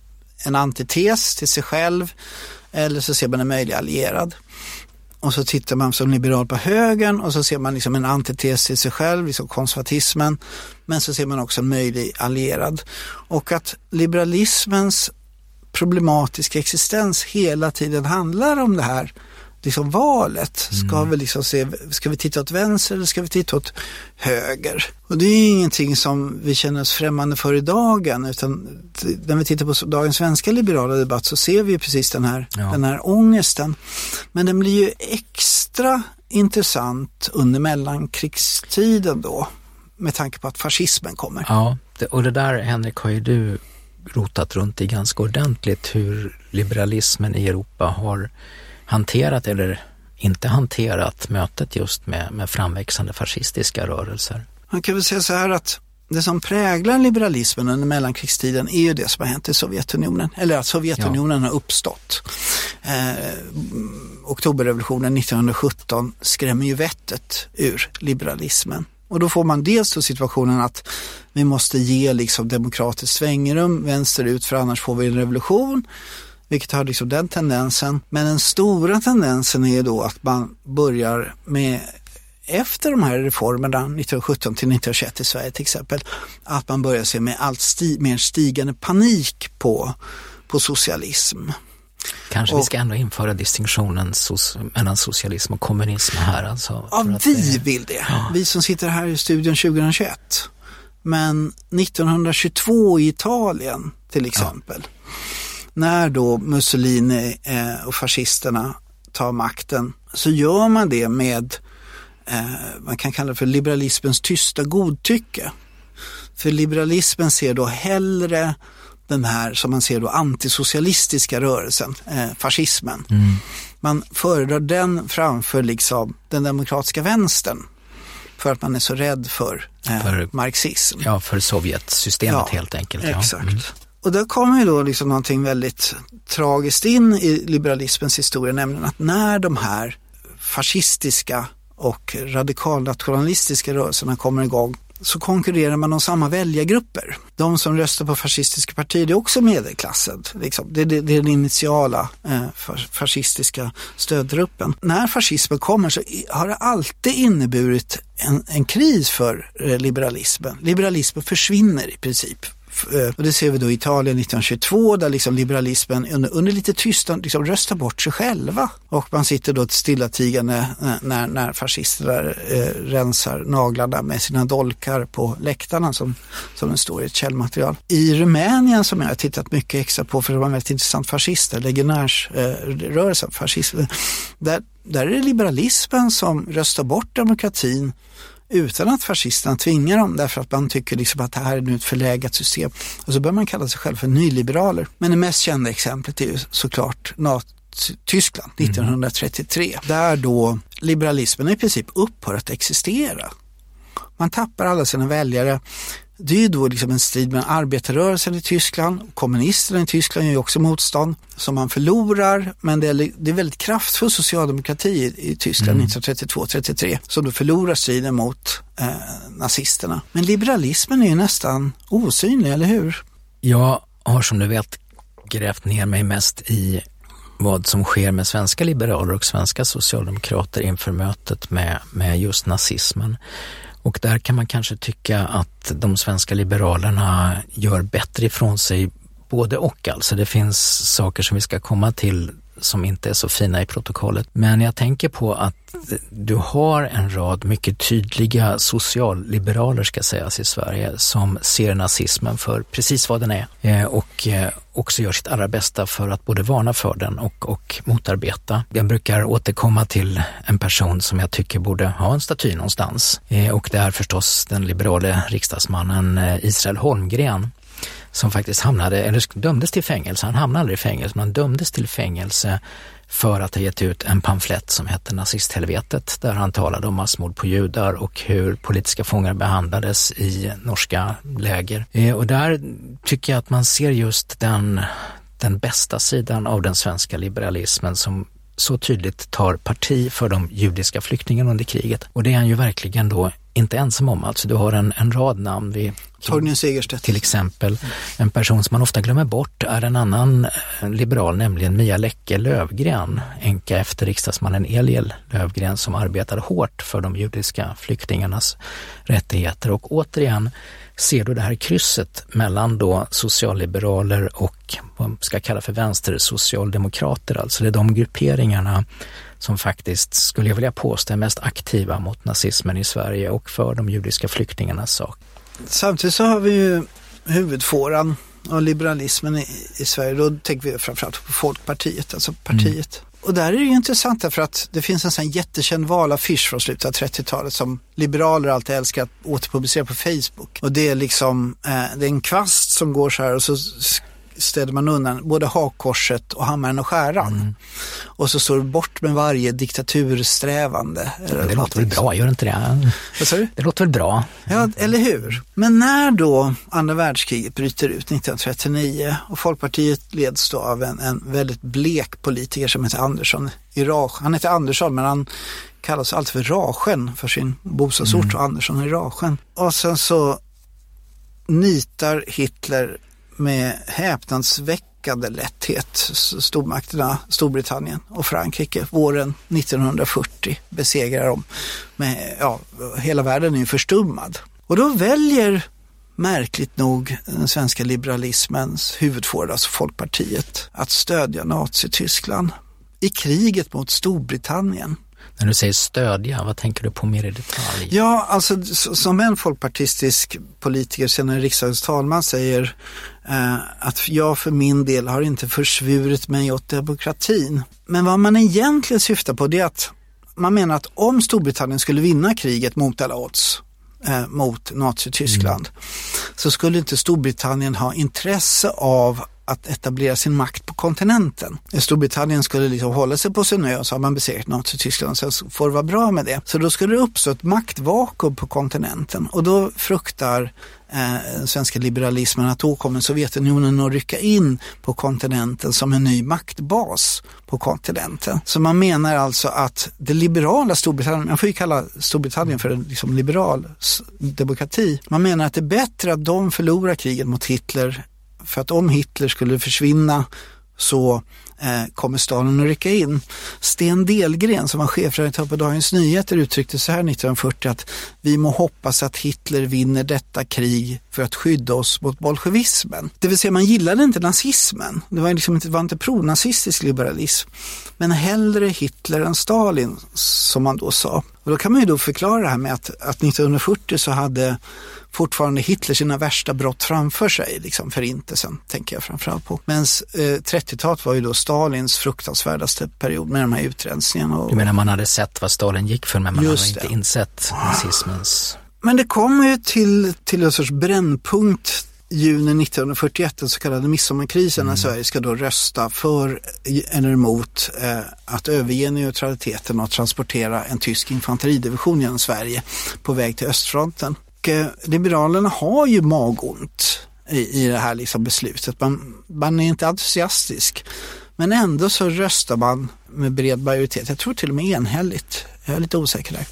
en antites till sig själv eller så ser man en möjlig allierad. Och så tittar man som liberal på högern och så ser man liksom en antites till sig själv, liksom konservatismen, men så ser man också en möjlig allierad. Och att liberalismens problematiska existens hela tiden handlar om det här liksom valet. Ska vi liksom se, ska vi titta åt vänster eller ska vi titta åt höger? Och det är ingenting som vi känner oss främmande för i dagen, utan när vi tittar på dagens svenska liberala debatt så ser vi precis den här, ja. den här ångesten. Men den blir ju extra intressant under mellankrigstiden då, med tanke på att fascismen kommer. Ja, det, och det där, Henrik, har ju du rotat runt i ganska ordentligt, hur liberalismen i Europa har hanterat eller inte hanterat mötet just med, med framväxande fascistiska rörelser. Man kan väl säga så här att det som präglar liberalismen under mellankrigstiden är ju det som har hänt i Sovjetunionen. Eller att Sovjetunionen ja. har uppstått. Eh, oktoberrevolutionen nittonhundrasjutton skrämmer ju vettet ur liberalismen. Och då får man dels då situationen att vi måste ge liksom demokratiskt svängrum vänsterut, för annars får vi en revolution. Vilket har liksom den tendensen. Men den stora tendensen är då att man börjar med, efter de här reformerna nittonhundrasjutton till nittonhundratjugoett i Sverige till exempel, att man börjar se med allt sti- mer stigande panik på, på socialism. Kanske och, vi ska ändå införa distinktionen so- mellan socialism och kommunism här. Alltså, ja, för vi det, vill det. Ja. Vi som sitter här i studion tjugohundratjugoett. Men nittonhundratjugotvå i Italien till exempel. Ja. När då Mussolini eh, och fascisterna tar makten så gör man det med, eh, man kan kalla det för liberalismens tysta godtycke. För liberalismen ser då hellre den här, som man ser då, antisocialistiska rörelsen, eh, fascismen. Mm. Man föredrar den framför liksom den demokratiska vänstern. För att man är så rädd för, eh, för marxism. Ja, för Sovjetsystemet ja, helt enkelt. Ja. Exakt. Mm. Och där kommer ju då liksom någonting väldigt tragiskt in i liberalismens historia, nämligen att när de här fascistiska och radikalnationalistiska rörelserna kommer igång så konkurrerar man om samma väljargrupper. De som röstar på fascistiska partier, det är också medelklassen. Liksom. Det, det, det är den initiala eh, fascistiska stödgruppen. När fascismen kommer så har det alltid inneburit en, en kris för eh, liberalismen. Liberalismen försvinner i princip. Och det ser vi då i Italien nittonhundratjugotvå där liksom liberalismen under, under lite tystnad liksom röstar bort sig själva. Och man sitter då ett stillatigande när, när fascisterna eh, rensar naglarna med sina dolkar på läktarna som, som det står i ett källmaterial. I Rumänien, som jag har tittat mycket extra på för det var väldigt intressant, fascister, legionärsrörelsen, eh, fascister, där, där är det liberalismen som röstar bort demokratin utan att fascisterna tvingar dem, därför att man tycker liksom att det här är nu ett förlägat system. Och så bör man kalla sig själv för nyliberaler. Men det mest kända exemplet är ju såklart Tyskland nittonhundratrettiotre. Mm. Där då liberalismen i princip upphör att existera. Man tappar alla sina väljare. Det är ju då liksom en strid med arbetarrörelsen i Tyskland. Kommunisterna i Tyskland gör ju också motstånd som man förlorar. Men det är, det är väldigt kraftfull socialdemokrati i, i Tyskland mm. nittonhundratrettiotvå trettiotre som då förlorar striden mot eh, nazisterna. Men liberalismen är ju nästan osynlig, eller hur? Jag har som du vet grävt ner mig mest i vad som sker med svenska liberaler och svenska socialdemokrater inför mötet med, med just nazismen. Och där kan man kanske tycka att de svenska liberalerna gör bättre ifrån sig både och. Alltså det finns saker som vi ska komma till som inte är så fina i protokollet. Men jag tänker på att du har en rad mycket tydliga socialliberaler ska sägas i Sverige som ser nazismen för precis vad den är eh, och eh, också gör sitt allra bästa för att både varna för den och, och motarbeta. Jag brukar återkomma till en person som jag tycker borde ha en staty någonstans eh, och det är förstås den liberale riksdagsmannen eh, Israel Holmgren som faktiskt hamnade, eller dömdes till fängelse. Han hamnade aldrig i fängelse, men han dömdes till fängelse för att ha gett ut en pamflett som hette Nazisthelvetet, där han talade om massmord på judar och hur politiska fångar behandlades i norska läger. Eh, och där tycker jag att man ser just den, den bästa sidan av den svenska liberalismen som så tydligt tar parti för de judiska flyktingarna under kriget. Och det är han ju verkligen då inte ensam om. Alltså du har en, en rad namn vid Torgny Segerstedt. Till exempel. En person som man ofta glömmer bort är en annan liberal, nämligen Mia Läcke Lövgren, änka efter riksdagsmannen Eliel Lövgren som arbetade hårt för de judiska flyktingarnas rättigheter. Och återigen ser du det här krysset mellan då socialliberaler och vad man ska kalla för vänstersocialdemokrater. Alltså det är de grupperingarna som faktiskt, skulle jag vilja påstå, är mest aktiva mot nazismen i Sverige och för de judiska flyktingarnas sak. Samtidigt så har vi ju huvudfåran av liberalismen i, i Sverige. Då tänker vi framförallt på Folkpartiet, alltså partiet. Mm. Och där är det ju intressant därför att det finns en sån jättekänd valaffisch från slutet av trettiotalet som liberaler alltid älskar att återpublicera på Facebook. Och det är liksom, eh, det är en kvast som går så här och så ställer man undan både hakkorset och hammaren och skäran. Mm. Och så står det bort med varje diktatursträvande. Ja, det låter väl bra, gör inte det? Vad sa du? Det låter väl bra. Ja, eller hur? Men när då andra världskriget bryter ut nittonhundratrettionio och Folkpartiet leds då av en, en väldigt blek politiker som heter Andersson i Raschen. Han heter Andersson men han kallas alltid för Raschen för sin bostadsort mm. och Andersson i Raschen. Och sen så nitar Hitler med häpnadsväckande lätthet stormakterna Storbritannien och Frankrike våren nittonhundrafyrtio besegrar dem med, ja, hela världen är ju förstummad. Och då väljer märkligt nog den svenska liberalismens huvudfåra, alltså Folkpartiet, att stödja Nazityskland i kriget mot Storbritannien. När du säger stödja, vad tänker du på mer i detalj? Ja, alltså som en folkpartistisk politiker, sen en riksdagens talman säger eh, att jag för min del har inte försvurit mig åt demokratin. Men vad man egentligen syftar på det är att man menar att om Storbritannien skulle vinna kriget mot alla odds eh, mot Nazityskland mm. så skulle inte Storbritannien ha intresse av att etablera sin makt på kontinenten. Storbritannien skulle liksom hålla sig på sin ö och så har man besegrat Nazityskland så får det vara bra med det. Så då skulle det uppstå ett maktvakuum på kontinenten och då fruktar eh, den svenska liberalismen att då kommer Sovjetunionen att rycka in på kontinenten som en ny maktbas på kontinenten. Så man menar alltså att det liberala Storbritannien, man får ju kalla Storbritannien för en liksom liberal demokrati, man menar att det är bättre att de förlorar kriget mot Hitler. För att om Hitler skulle försvinna så eh, kommer Stalin att rycka in. Sten Delgren som var chefredaktör på Dagens Nyheter uttryckte så här nittonhundrafyrtio att vi må hoppas att Hitler vinner detta krig för att skydda oss mot bolsjevismen. Det vill säga man gillade inte nazismen. Det var, liksom inte, det var inte pronazistisk liberalism. Men hellre Hitler än Stalin som man då sa. Och då kan man ju då förklara det här med att, att nittonhundrafyrtio så hade fortfarande Hitler sina värsta brott framför sig, liksom förintelsen tänker jag framförallt på. Men eh, trettiotalet var ju då Stalins fruktansvärdaste period med de här utrensningarna. Och, du menar man hade sett vad Stalin gick för men man hade inte det. insett nazismens... Men det kommer ju till, till en sorts brännpunkt juni nittonhundrafyrtioett, den så kallade midsommarkrisen, mm. när Sverige ska då rösta för eller emot eh, att överge neutraliteten och transportera en tysk infanteridivision genom Sverige på väg till östfronten. Och, eh, Liberalerna har ju magont i, i det här liksom beslutet. Man, man är inte entusiastisk, men ändå så röstar man med bred majoritet. Jag tror till och med enhälligt. Jag är lite osäker där.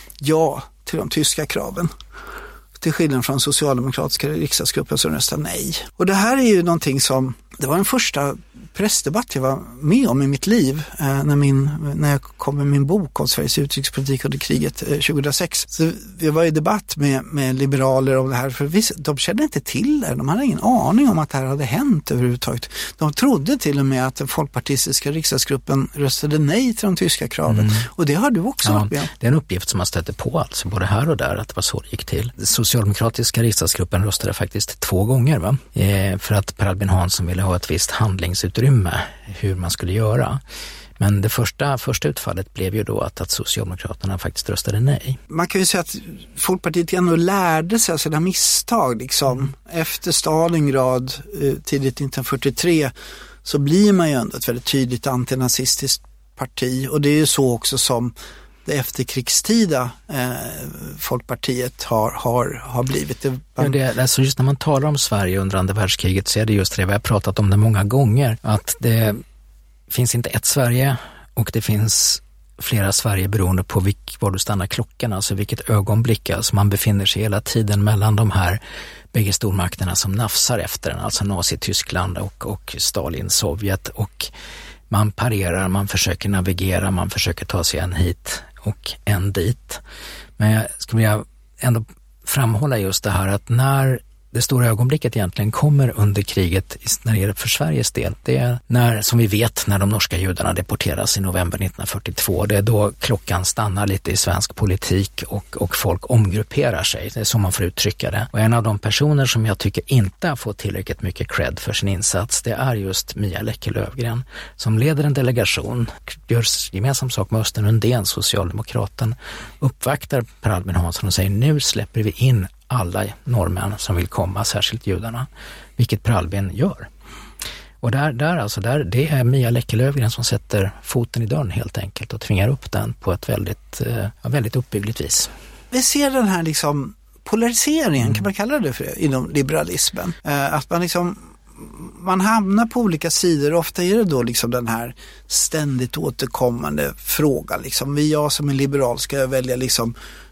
Ja till de tyska kraven. Till skillnad från socialdemokratiska riksdagsgruppen som röstar nej. Och det här är ju någonting som, det var den första pressdebatt jag var med om i mitt liv eh, när, min, när jag kom med min bok om Sveriges utrikespolitik under kriget eh, tjugohundrasex. Så jag var i debatt med, med liberaler om det här, för vi, de kände inte till det. De hade ingen aning om att det här hade hänt överhuvudtaget. De trodde till och med att den folkpartistiska riksdagsgruppen röstade nej till de tyska kraven. Mm. Och det har du också ja, varit med. Det är en uppgift som man stötte på, alltså både här och där, att det var så det gick till. Den socialdemokratiska riksdagsgruppen röstade faktiskt två gånger, va? Eh, för att Per Albin Hansson ville ha ett visst handlingsutrymme hur man skulle göra. Men det första, första utfallet blev ju då att, att Socialdemokraterna faktiskt röstade nej. Man kan ju säga att Folkpartiet ändå lärde sig av sina misstag. Liksom. Mm. Efter Stalingrad eh, tidigt nittonhundrafyrtiotre så blir man ju ändå ett väldigt tydligt antinazistiskt parti. Och det är ju så också som det efterkrigstida eh, Folkpartiet har, har, har blivit. Det, ja, det, alltså just när man talar om Sverige under andra världskriget så är det just det, vi har pratat om det många gånger, att det finns inte ett Sverige och det finns flera Sverige beroende på vilk, var du stannar klockan, alltså vilket ögonblick. Alltså man befinner sig hela tiden mellan de här bägge stormakterna som nafsar efter den, alltså Nazi-Tyskland och, och Stalin-Sovjet, och man parerar, man försöker navigera, man försöker ta sig en hit och en dit. Men jag skulle vilja ändå framhålla just det här att när det stora ögonblicket egentligen kommer under kriget när det är för Sveriges del, det är när, som vi vet, när de norska judarna deporteras i november nittonhundrafyrtiotvå. Det är då klockan stannar lite i svensk politik och, och folk omgrupperar sig. Det är så man får uttrycka det. Och en av de personer som jag tycker inte har fått tillräckligt mycket cred för sin insats, det är just Mia Läcke Löfgren, som leder en delegation, gör gemensam sak med Östen Undén, socialdemokraten, uppvaktar Per Albin Hansson och säger: nu släpper vi in alla norrmän som vill komma, särskilt judarna, vilket Per Albin gör. Och där, där, alltså där, det är Mia Läcke Löfgren som sätter foten i dörren helt enkelt och tvingar upp den på ett väldigt, eh, väldigt uppbyggligt vis. Vi ser den här liksom polariseringen, mm. kan man kalla det för, inom liberalismen. Eh, att man liksom man hamnar på olika sidor. Ofta är det då liksom den här ständigt återkommande frågan. Liksom, vi, jag som en liberal, ska jag välja liksom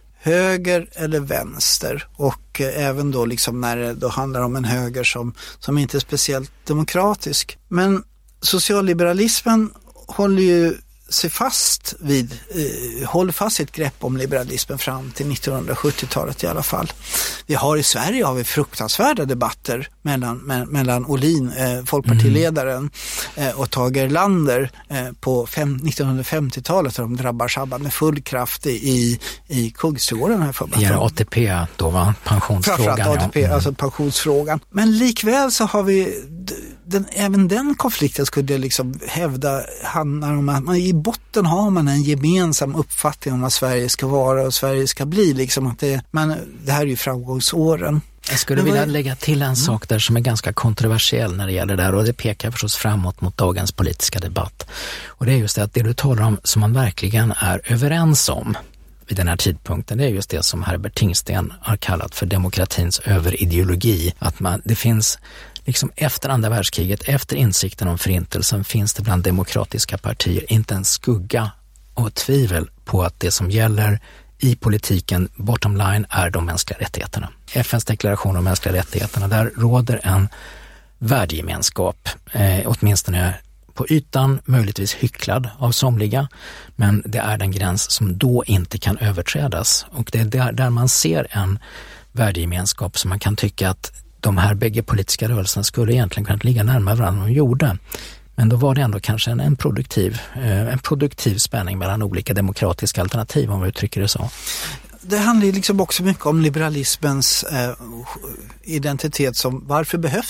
höger eller vänster, och eh, även då liksom när det då handlar om en höger som, som inte är speciellt demokratisk. Men socialliberalismen håller ju sig fast vid, eh, håller fast ett grepp om liberalismen fram till nittonhundrasjuttiotalet i alla fall. Vi har i Sverige har vi fruktansvärda debatter mellan, me, mellan Olin, eh, folkpartiledaren, eh, och Tage Erlander eh, på fem, nittonhundrafemtiotalet, och de drabbar Shabbat med full kraft i, i Kungsträdgården här för. Ja, A T P då, va? Pensionsfrågan. Framförallt A T P, ja. Alltså pensionsfrågan. Men likväl så har vi den, även den konflikten skulle jag liksom hävda handlar om att man, i botten har man en gemensam uppfattning om vad Sverige ska vara och Sverige ska bli. Liksom att det, man, det här är ju framgångsåren. Jag skulle vilja var... lägga till en mm. sak där som är ganska kontroversiell när det gäller det här, och det pekar förstås framåt mot dagens politiska debatt. Och det är just det att det du talar om som man verkligen är överens om vid den här tidpunkten, det är just det som Herbert Tingsten har kallat för demokratins överideologi. Att man, det finns liksom efter andra världskriget, efter insikten om förintelsen, finns det bland demokratiska partier inte en skugga och tvivel på att det som gäller i politiken, bottom line, är de mänskliga rättigheterna. F N:s deklaration om mänskliga rättigheterna, där råder en värdegemenskap, eh, åtminstone på ytan, möjligtvis hycklad av somliga, men det är den gräns som då inte kan överträdas. Och det är där, där man ser en värdegemenskap som man kan tycka att de här bägge politiska rörelserna skulle egentligen kunna ligga närmare varandra än de gjorde. Men då var det ändå kanske en, en, produktiv, eh, en produktiv spänning mellan olika demokratiska alternativ, om vi uttrycker det så. Det handlar ju liksom också mycket om liberalismens eh, identitet som varför behövs vi?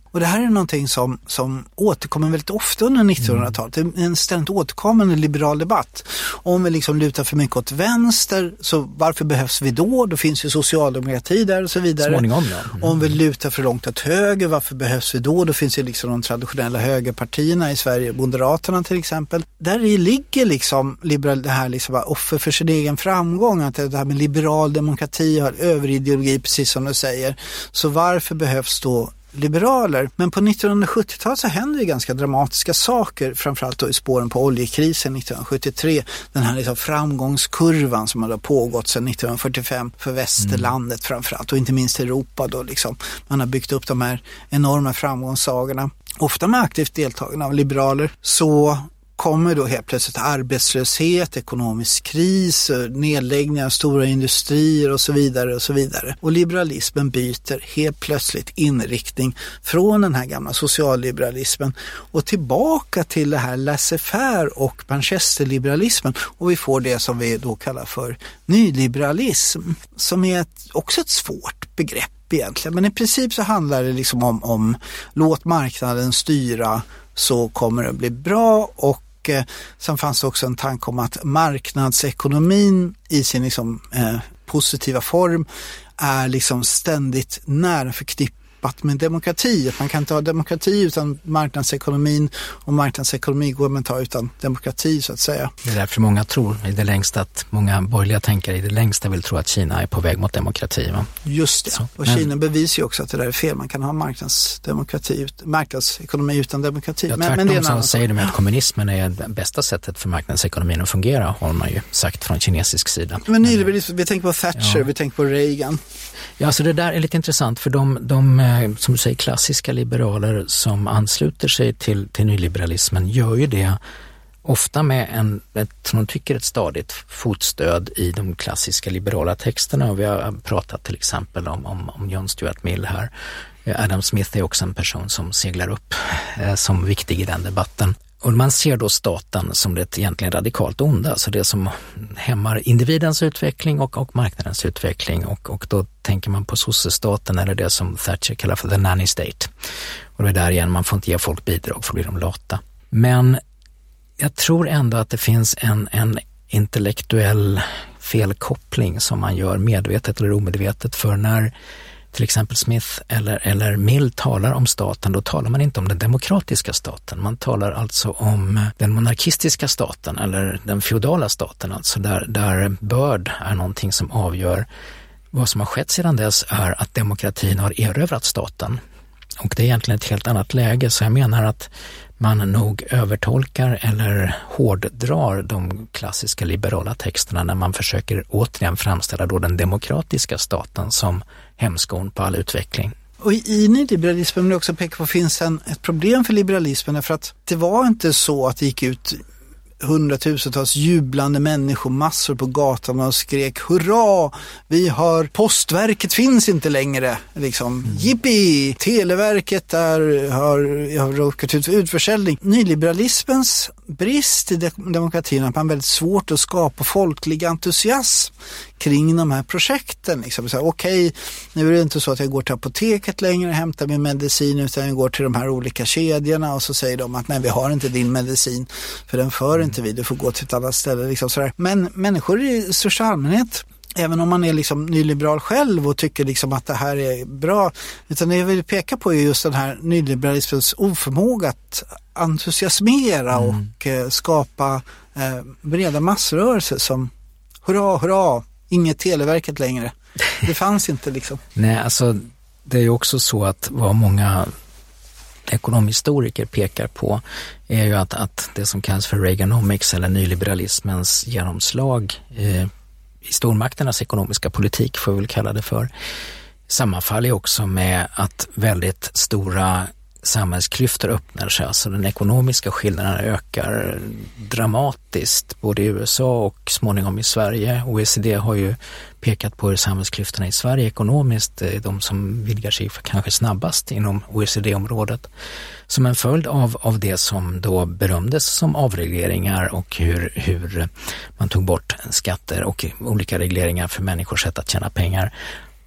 Och det här är någonting som, som återkommer väldigt ofta under nittonhundratalet. Det är en ständigt återkommande liberal debatt. Om vi liksom lutar för mycket åt vänster, så varför behövs vi då? Då finns ju socialdemokrati där och så vidare. Småningom, ja. Mm. Om vi lutar för långt åt höger, varför behövs vi då? Då finns ju liksom de traditionella högerpartierna i Sverige, Moderaterna till exempel. Där i ligger liksom liberal, det här liksom offer för sin egen framgång, att det här med liberal demokrati har överideologi, precis som du säger. Så varför behövs då liberaler? Men på nittonhundrasjuttiotalet så händer det ganska dramatiska saker, framförallt då i spåren på oljekrisen nittonhundrasjuttiotre. Den här liksom framgångskurvan som har pågått sedan nittonhundrafyrtiofem för västerlandet mm. framförallt, och inte minst Europa då liksom. Man har byggt upp de här enorma framgångssagorna, ofta med aktivt deltagande av liberaler. Så kommer då helt plötsligt arbetslöshet, ekonomisk kris, nedläggning av stora industrier och så vidare och så vidare. Och liberalismen byter helt plötsligt inriktning från den här gamla socialliberalismen och tillbaka till det här laissez-faire och manchesterliberalismen, och vi får det som vi då kallar för nyliberalism, som är ett, också ett svårt begrepp egentligen. Men i princip så handlar det liksom om, om låt marknaden styra, så kommer det bli bra. Och eh, sen fanns det också en tanke om att marknadsekonomin i sin liksom, eh, positiva form är liksom ständigt nära förknippat med demokrati. Man kan inte ha demokrati utan marknadsekonomin, och marknadsekonomi går man inte ha utan demokrati, så att säga. Det är därför många tror i det längsta att många borgerliga tänkare i det längsta vill tro att Kina är på väg mot demokrati. Va? Just det. Så, och men, Kina bevisar ju också att det där är fel. Man kan ha marknadsdemokrati, marknadsekonomi utan demokrati. Ja, men, men det är så säger de att kommunismen är det bästa sättet för marknadsekonomin att fungera, har man ju sagt från kinesisk sida. Men ni, vi tänker på Thatcher, ja. vi tänker på Reagan. Ja, så det där är lite intressant, för de, de som du säger, klassiska liberaler som ansluter sig till, till nyliberalismen gör ju det ofta med en, ett, som de tycker, ett stadigt fotstöd i de klassiska liberala texterna. Och vi har pratat till exempel om, om, om John Stuart Mill här. Adam Smith är också en person som seglar upp eh, som viktig i den debatten. Och man ser då staten som det egentligen radikalt onda, alltså det som hämmar individens utveckling och, och marknadens utveckling. Och, och då tänker man på sossestaten, eller det som Thatcher kallar för the nanny state. Och det är där igen, man får inte ge folk bidrag för att bli de lata. Men jag tror ändå att det finns en, en intellektuell felkoppling som man gör medvetet eller omedvetet, för när till exempel Smith eller, eller Mill talar om staten, då talar man inte om den demokratiska staten. Man talar alltså om den monarkistiska staten eller den feodala staten, alltså där, där börd är någonting som avgör. Vad som har skett sedan dess är att demokratin har erövrat staten. Och det är egentligen ett helt annat läge, så jag menar att man nog övertolkar eller hårddrar de klassiska liberala texterna när man försöker återigen framställa då den demokratiska staten som hämskon på all utveckling. Och i nyliberalismen vill jag också peka på finns en, ett problem för liberalismen, för att det var inte så att det gick ut hundratusentals jublande människor, massor på gatan och skrek hurra, vi har, postverket finns inte längre liksom, mm. jippi, televerket där har, har råkat ut för utförsäljning. Nyliberalismens brist i demokratin är att man är väldigt svårt att skapa folklig entusiasm kring de här projekten. Liksom. Okej, okay, nu är det inte så att jag går till apoteket längre och hämtar min medicin, utan jag går till de här olika kedjorna och så säger de att nej, vi har inte din medicin för den för inte vi, du får gå till ett annat ställe. Liksom sådär. Men människor i största allmänhet, även om man är liksom nyliberal själv och tycker liksom att det här är bra, utan det jag vill peka på är just den här nyliberalismens oförmåga att entusiasmera mm. och eh, skapa eh, breda massrörelser som hurra, hurra, inget televerket längre. Det fanns inte liksom. Nej, alltså det är ju också så att vad många ekonomhistoriker pekar på är ju att, att det som kallas för Reaganomics eller nyliberalismens genomslag eh, i stormakternas ekonomiska politik, får vi väl kalla det för, sammanfaller också med att väldigt stora samhällsklyftor öppnar sig. Alltså den ekonomiska skillnaden ökar dramatiskt både i U S A och småningom i Sverige. O E C D har ju pekat på hur samhällsklyftorna i Sverige ekonomiskt är de som vidgar sig för kanske snabbast inom O E C D-området. Som en följd av, av det som då berömdes som avregleringar och hur, hur man tog bort skatter och olika regleringar för människors sätt att tjäna pengar.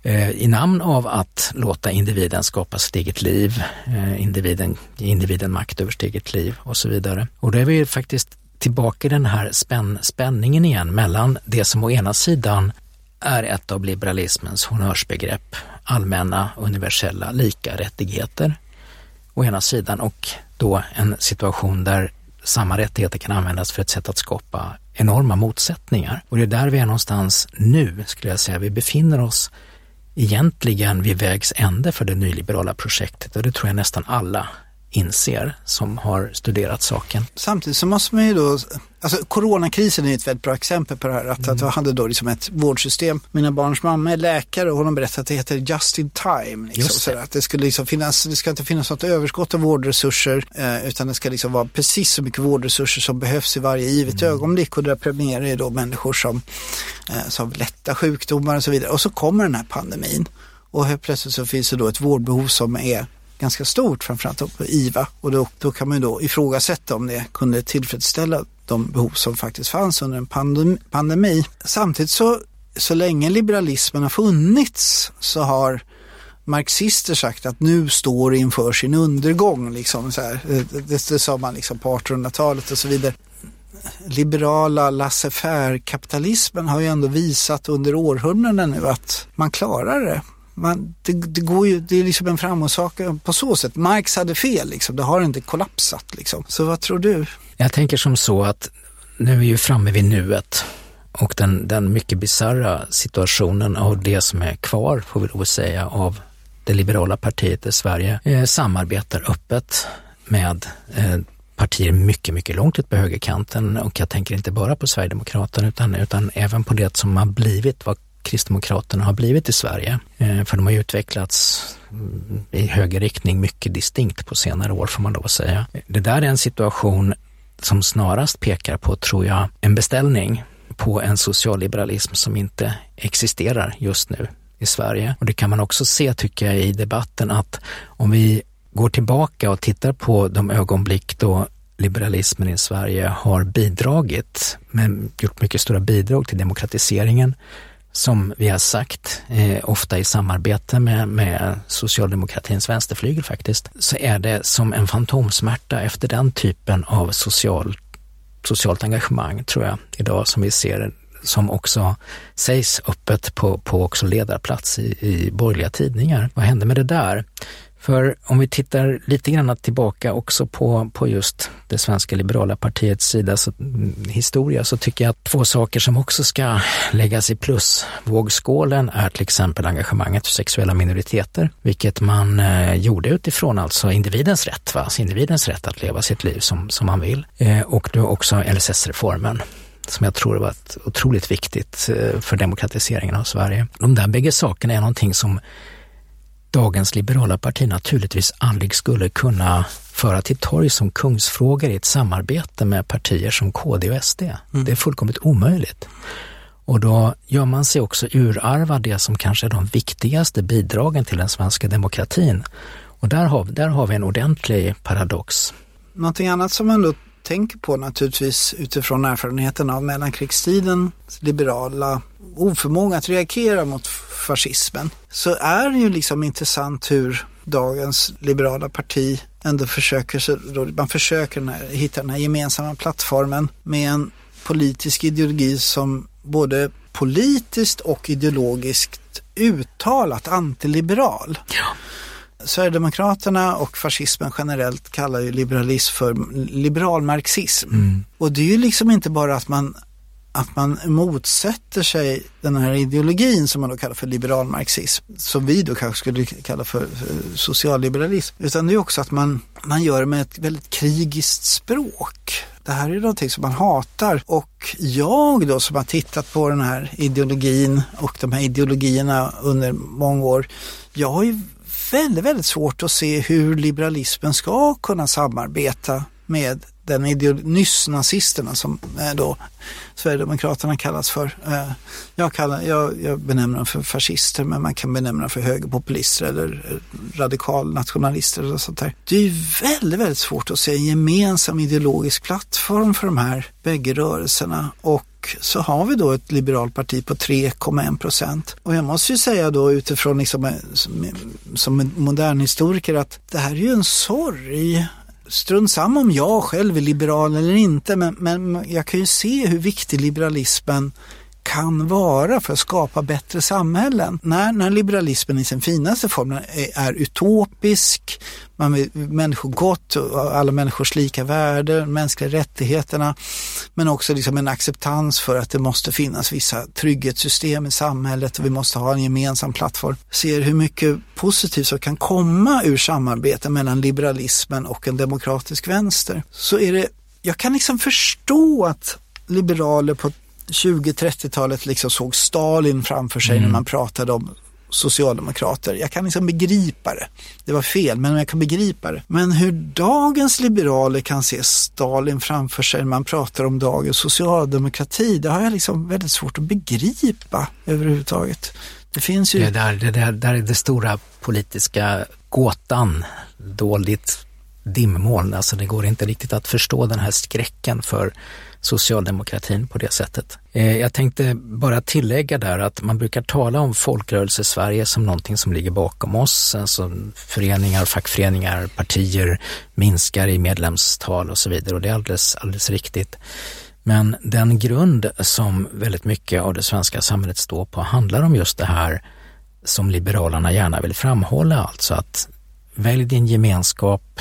eh, i namn av att låta individen skapa sitt eget liv, eh, individen, ge individen makt över sitt eget liv och så vidare. Och då är vi ju faktiskt tillbaka i den här spänn, spänningen igen mellan det som å ena sidan är ett av liberalismens honnörsbegrepp, allmänna, universella, lika rättigheter å ena sidan, och då en situation där samma rättigheter kan användas för ett sätt att skapa enorma motsättningar. Och det är där vi är någonstans nu, skulle jag säga. Vi befinner oss egentligen vid vägs ände för det nyliberala projektet, och det tror jag nästan alla inser som har studerat saken. Samtidigt så måste man ju då, alltså coronakrisen är ett väldigt bra exempel på det här, att, mm. att vi hade då liksom ett vårdsystem. Mina barns mamma är läkare och hon har berättat att det heter just in time. Liksom, Just det. så att det skulle liksom finnas, det ska inte finnas något överskott av vårdresurser, eh, utan det ska liksom vara precis så mycket vårdresurser som behövs i varje givet mm. ögonblick, och det premierar ju då människor som, eh, som lätta sjukdomar och så vidare. Och så kommer den här pandemin, och helt plötsligt så finns det då ett vårdbehov som är ganska stort, framförallt på I V A, och då, då kan man ju då ifrågasätta om det kunde tillfredsställa de behov som faktiskt fanns under en pandemi. pandemi. Samtidigt så, så länge liberalismen har funnits så har marxister sagt att nu står inför sin undergång, liksom så här. Det, det sa man liksom på artonhundratalet och så vidare. Liberala laissez-faire-kapitalismen har ju ändå visat under århundraden nu att man klarar det. Man, det, det går ju, det är liksom en framåtsak på så sätt. Marx hade fel, liksom. Det har inte kollapsat. Liksom. Så vad tror du? Jag tänker som så att nu är vi ju framme vid nuet, och den, den mycket bizarra situationen av det som är kvar, får vi lov att säga, av det liberala partiet i Sverige eh, samarbetar öppet med eh, partier mycket, mycket långt ut på högerkanten, och jag tänker inte bara på Sverigedemokraterna utan, utan även på det som har blivit vad Kristdemokraterna har blivit i Sverige. Eh, för de har ju utvecklats i höger riktning mycket distinkt på senare år, får man då säga. Det där är en situation som snarast pekar på, tror jag, en beställning på en socialliberalism som inte existerar just nu i Sverige. Och det kan man också se, tycker jag, i debatten, att om vi går tillbaka och tittar på de ögonblick då liberalismen i Sverige har bidragit, men gjort mycket stora bidrag till demokratiseringen, som vi har sagt, eh, ofta i samarbete med, med socialdemokratins vänsterflygel faktiskt, så är det som en fantomsmärta efter den typen av social, socialt engagemang, tror jag, idag, som vi ser, som också sägs öppet på, på också ledarplats i, i borgerliga tidningar. Vad hände med det där? För om vi tittar lite grann tillbaka också på, på just det svenska liberala partiets sida, så, historia, så tycker jag att två saker som också ska läggas i plus vågskålen är till exempel engagemanget för sexuella minoriteter, vilket man eh, gjorde utifrån alltså individens rätt, va? Alltså individens rätt att leva sitt liv som, som man vill. Eh, och då också L S S-reformen, som jag tror var ett otroligt viktigt eh, för demokratiseringen av Sverige. De där bägge sakerna är någonting som dagens liberala parti naturligtvis aldrig skulle kunna föra till torg som kungsfrågor i ett samarbete med partier som K D och S D. Mm. Det är fullkomligt omöjligt. Och då gör man sig också urarva det som kanske är de viktigaste bidragen till den svenska demokratin. Och där har, där har vi en ordentlig paradox. Någonting annat som man då tänker på naturligtvis utifrån erfarenheten av mellankrigstiden, liberala oförmåga att reagera mot fascismen, så är det ju liksom intressant hur dagens liberala parti ändå försöker, man försöker den här, hitta den här gemensamma plattformen med en politisk ideologi som både politiskt och ideologiskt uttalat antiliberal. Ja. Sverigedemokraterna och fascismen generellt kallar ju liberalism för liberal marxism. Mm. Och det är ju liksom inte bara att man att man motsätter sig den här ideologin som man då kallar för liberal marxism, som vi då kanske skulle kalla för, för socialliberalism, utan det är också att man, man gör det med ett väldigt krigiskt språk. Det här är någonting som man hatar, och jag då som har tittat på den här ideologin och de här ideologierna under många år, jag har ju väldigt, väldigt svårt att se hur liberalismen ska kunna samarbeta med den ideolo- nyss nazisterna som eh, då Sverigedemokraterna kallas för. Eh, jag, kallar, jag, jag benämner dem för fascister, men man kan benämna dem för högerpopulister eller radikal nationalister och sånt där. Det är ju väldigt, väldigt svårt att se en gemensam ideologisk plattform för de här bägge rörelserna, och så har vi då ett liberalt parti på tre komma en procent. Och jag måste ju säga då utifrån liksom, som, som modern historiker att det här är ju en sorg. Strunt samma om jag själv är liberal eller inte, men, men jag kan ju se hur viktig liberalismen kan vara för att skapa bättre samhällen. När, när liberalismen i sin finaste form är, är utopisk, man vill människor gott, alla människors lika värde, mänskliga rättigheterna, men också liksom en acceptans för att det måste finnas vissa trygghetssystem i samhället och vi måste ha en gemensam plattform. Ser hur mycket positivt som kan komma ur samarbete mellan liberalismen och en demokratisk vänster. Så är det, jag kan liksom förstå att liberaler på tjugo-trettiotalet liksom såg Stalin framför sig mm. när man pratade om socialdemokrater. Jag kan liksom begripa det. Det var fel, men jag kan begripa det. Men hur dagens liberaler kan se Stalin framför sig när man pratar om dagens socialdemokrati, det har jag liksom väldigt svårt att begripa överhuvudtaget. Det finns ju... Det där, det där, där är det stora politiska gåtan, dåligt dimmoln. Alltså det går inte riktigt att förstå den här skräcken för socialdemokratin på det sättet. Eh, jag tänkte bara tillägga där att man brukar tala om folkrörelse Sverige som någonting som ligger bakom oss. Alltså föreningar, fackföreningar, partier minskar i medlemstal och så vidare, och det är alldeles, alldeles riktigt. Men den grund som väldigt mycket av det svenska samhället står på handlar om just det här som liberalerna gärna vill framhålla, alltså att välj din gemenskap,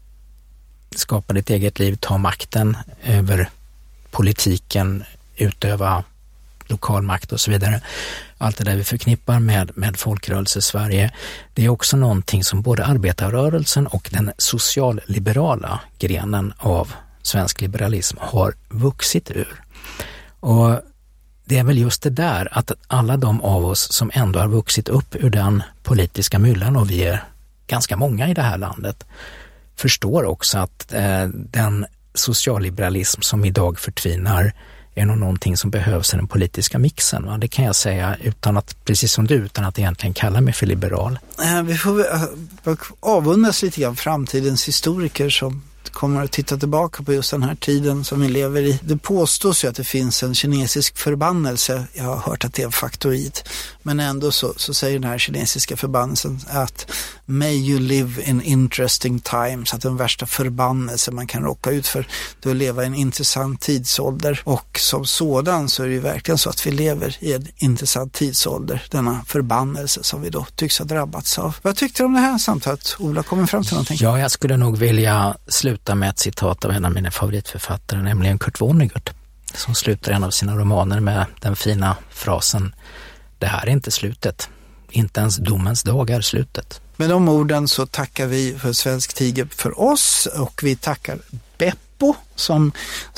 skapa ditt eget liv, ta makten över politiken, utöva lokal makt och så vidare. Allt det där vi förknippar med, med folkrörelse Sverige, det är också någonting som både arbetarrörelsen och den socialliberala grenen av svensk liberalism har vuxit ur. Och det är väl just det där att alla de av oss som ändå har vuxit upp ur den politiska myllan, och vi är ganska många i det här landet, förstår också att eh, den socialliberalism som idag förtvinar är nog någonting som behövs i den politiska mixen. Va? Det kan jag säga utan att, precis som du, utan att egentligen kalla mig för liberal. Eh, vi får avundas lite grann framtidens historiker som kommer att titta tillbaka på just den här tiden som vi lever i. Det påstås ju att det finns en kinesisk förbannelse. Jag har hört att det är en faktoid. Men ändå så, så säger den här kinesiska förbannelsen att may you live in interesting times. Att den värsta förbannelse man kan råka ut för, då leva i en intressant tidsålder. Och som sådan så är det ju verkligen så att vi lever i en intressant tidsålder. Denna förbannelse som vi då tycks ha drabbats av. Vad tyckte du om det här samtalet? Ola, kommer fram till någonting? Ja, jag skulle nog vilja sluta med ett citat av en av mina favoritförfattare, nämligen Kurt Vonnegut, som slutar en av sina romaner med den fina frasen: det här är inte slutet. Inte ens domens dag är slutet. Med de orden så tackar vi för Svensk Tiger för oss, och vi tackar Beppo som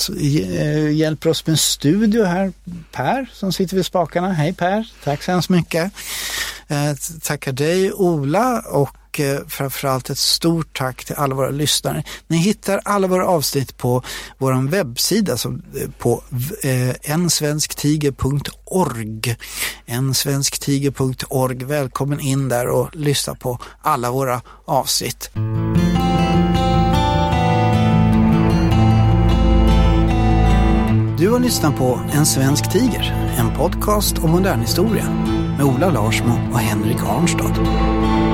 hjälper oss med studio här. Per som sitter vid spakarna. Hej Per, tack så hemskt mycket. Eh, tackar dig Ola, och eh, framförallt ett stort tack till alla våra lyssnare. Ni hittar alla våra avsnitt på vår webbsida som, eh, på eh, ensvensktiger punkt org. ensvensktiger punkt org. Välkommen in där och lyssna på alla våra avsnitt. Du har lyssnat på En svensk tiger, en podcast om modern historia med Ola Larsmo och Henrik Arnstad.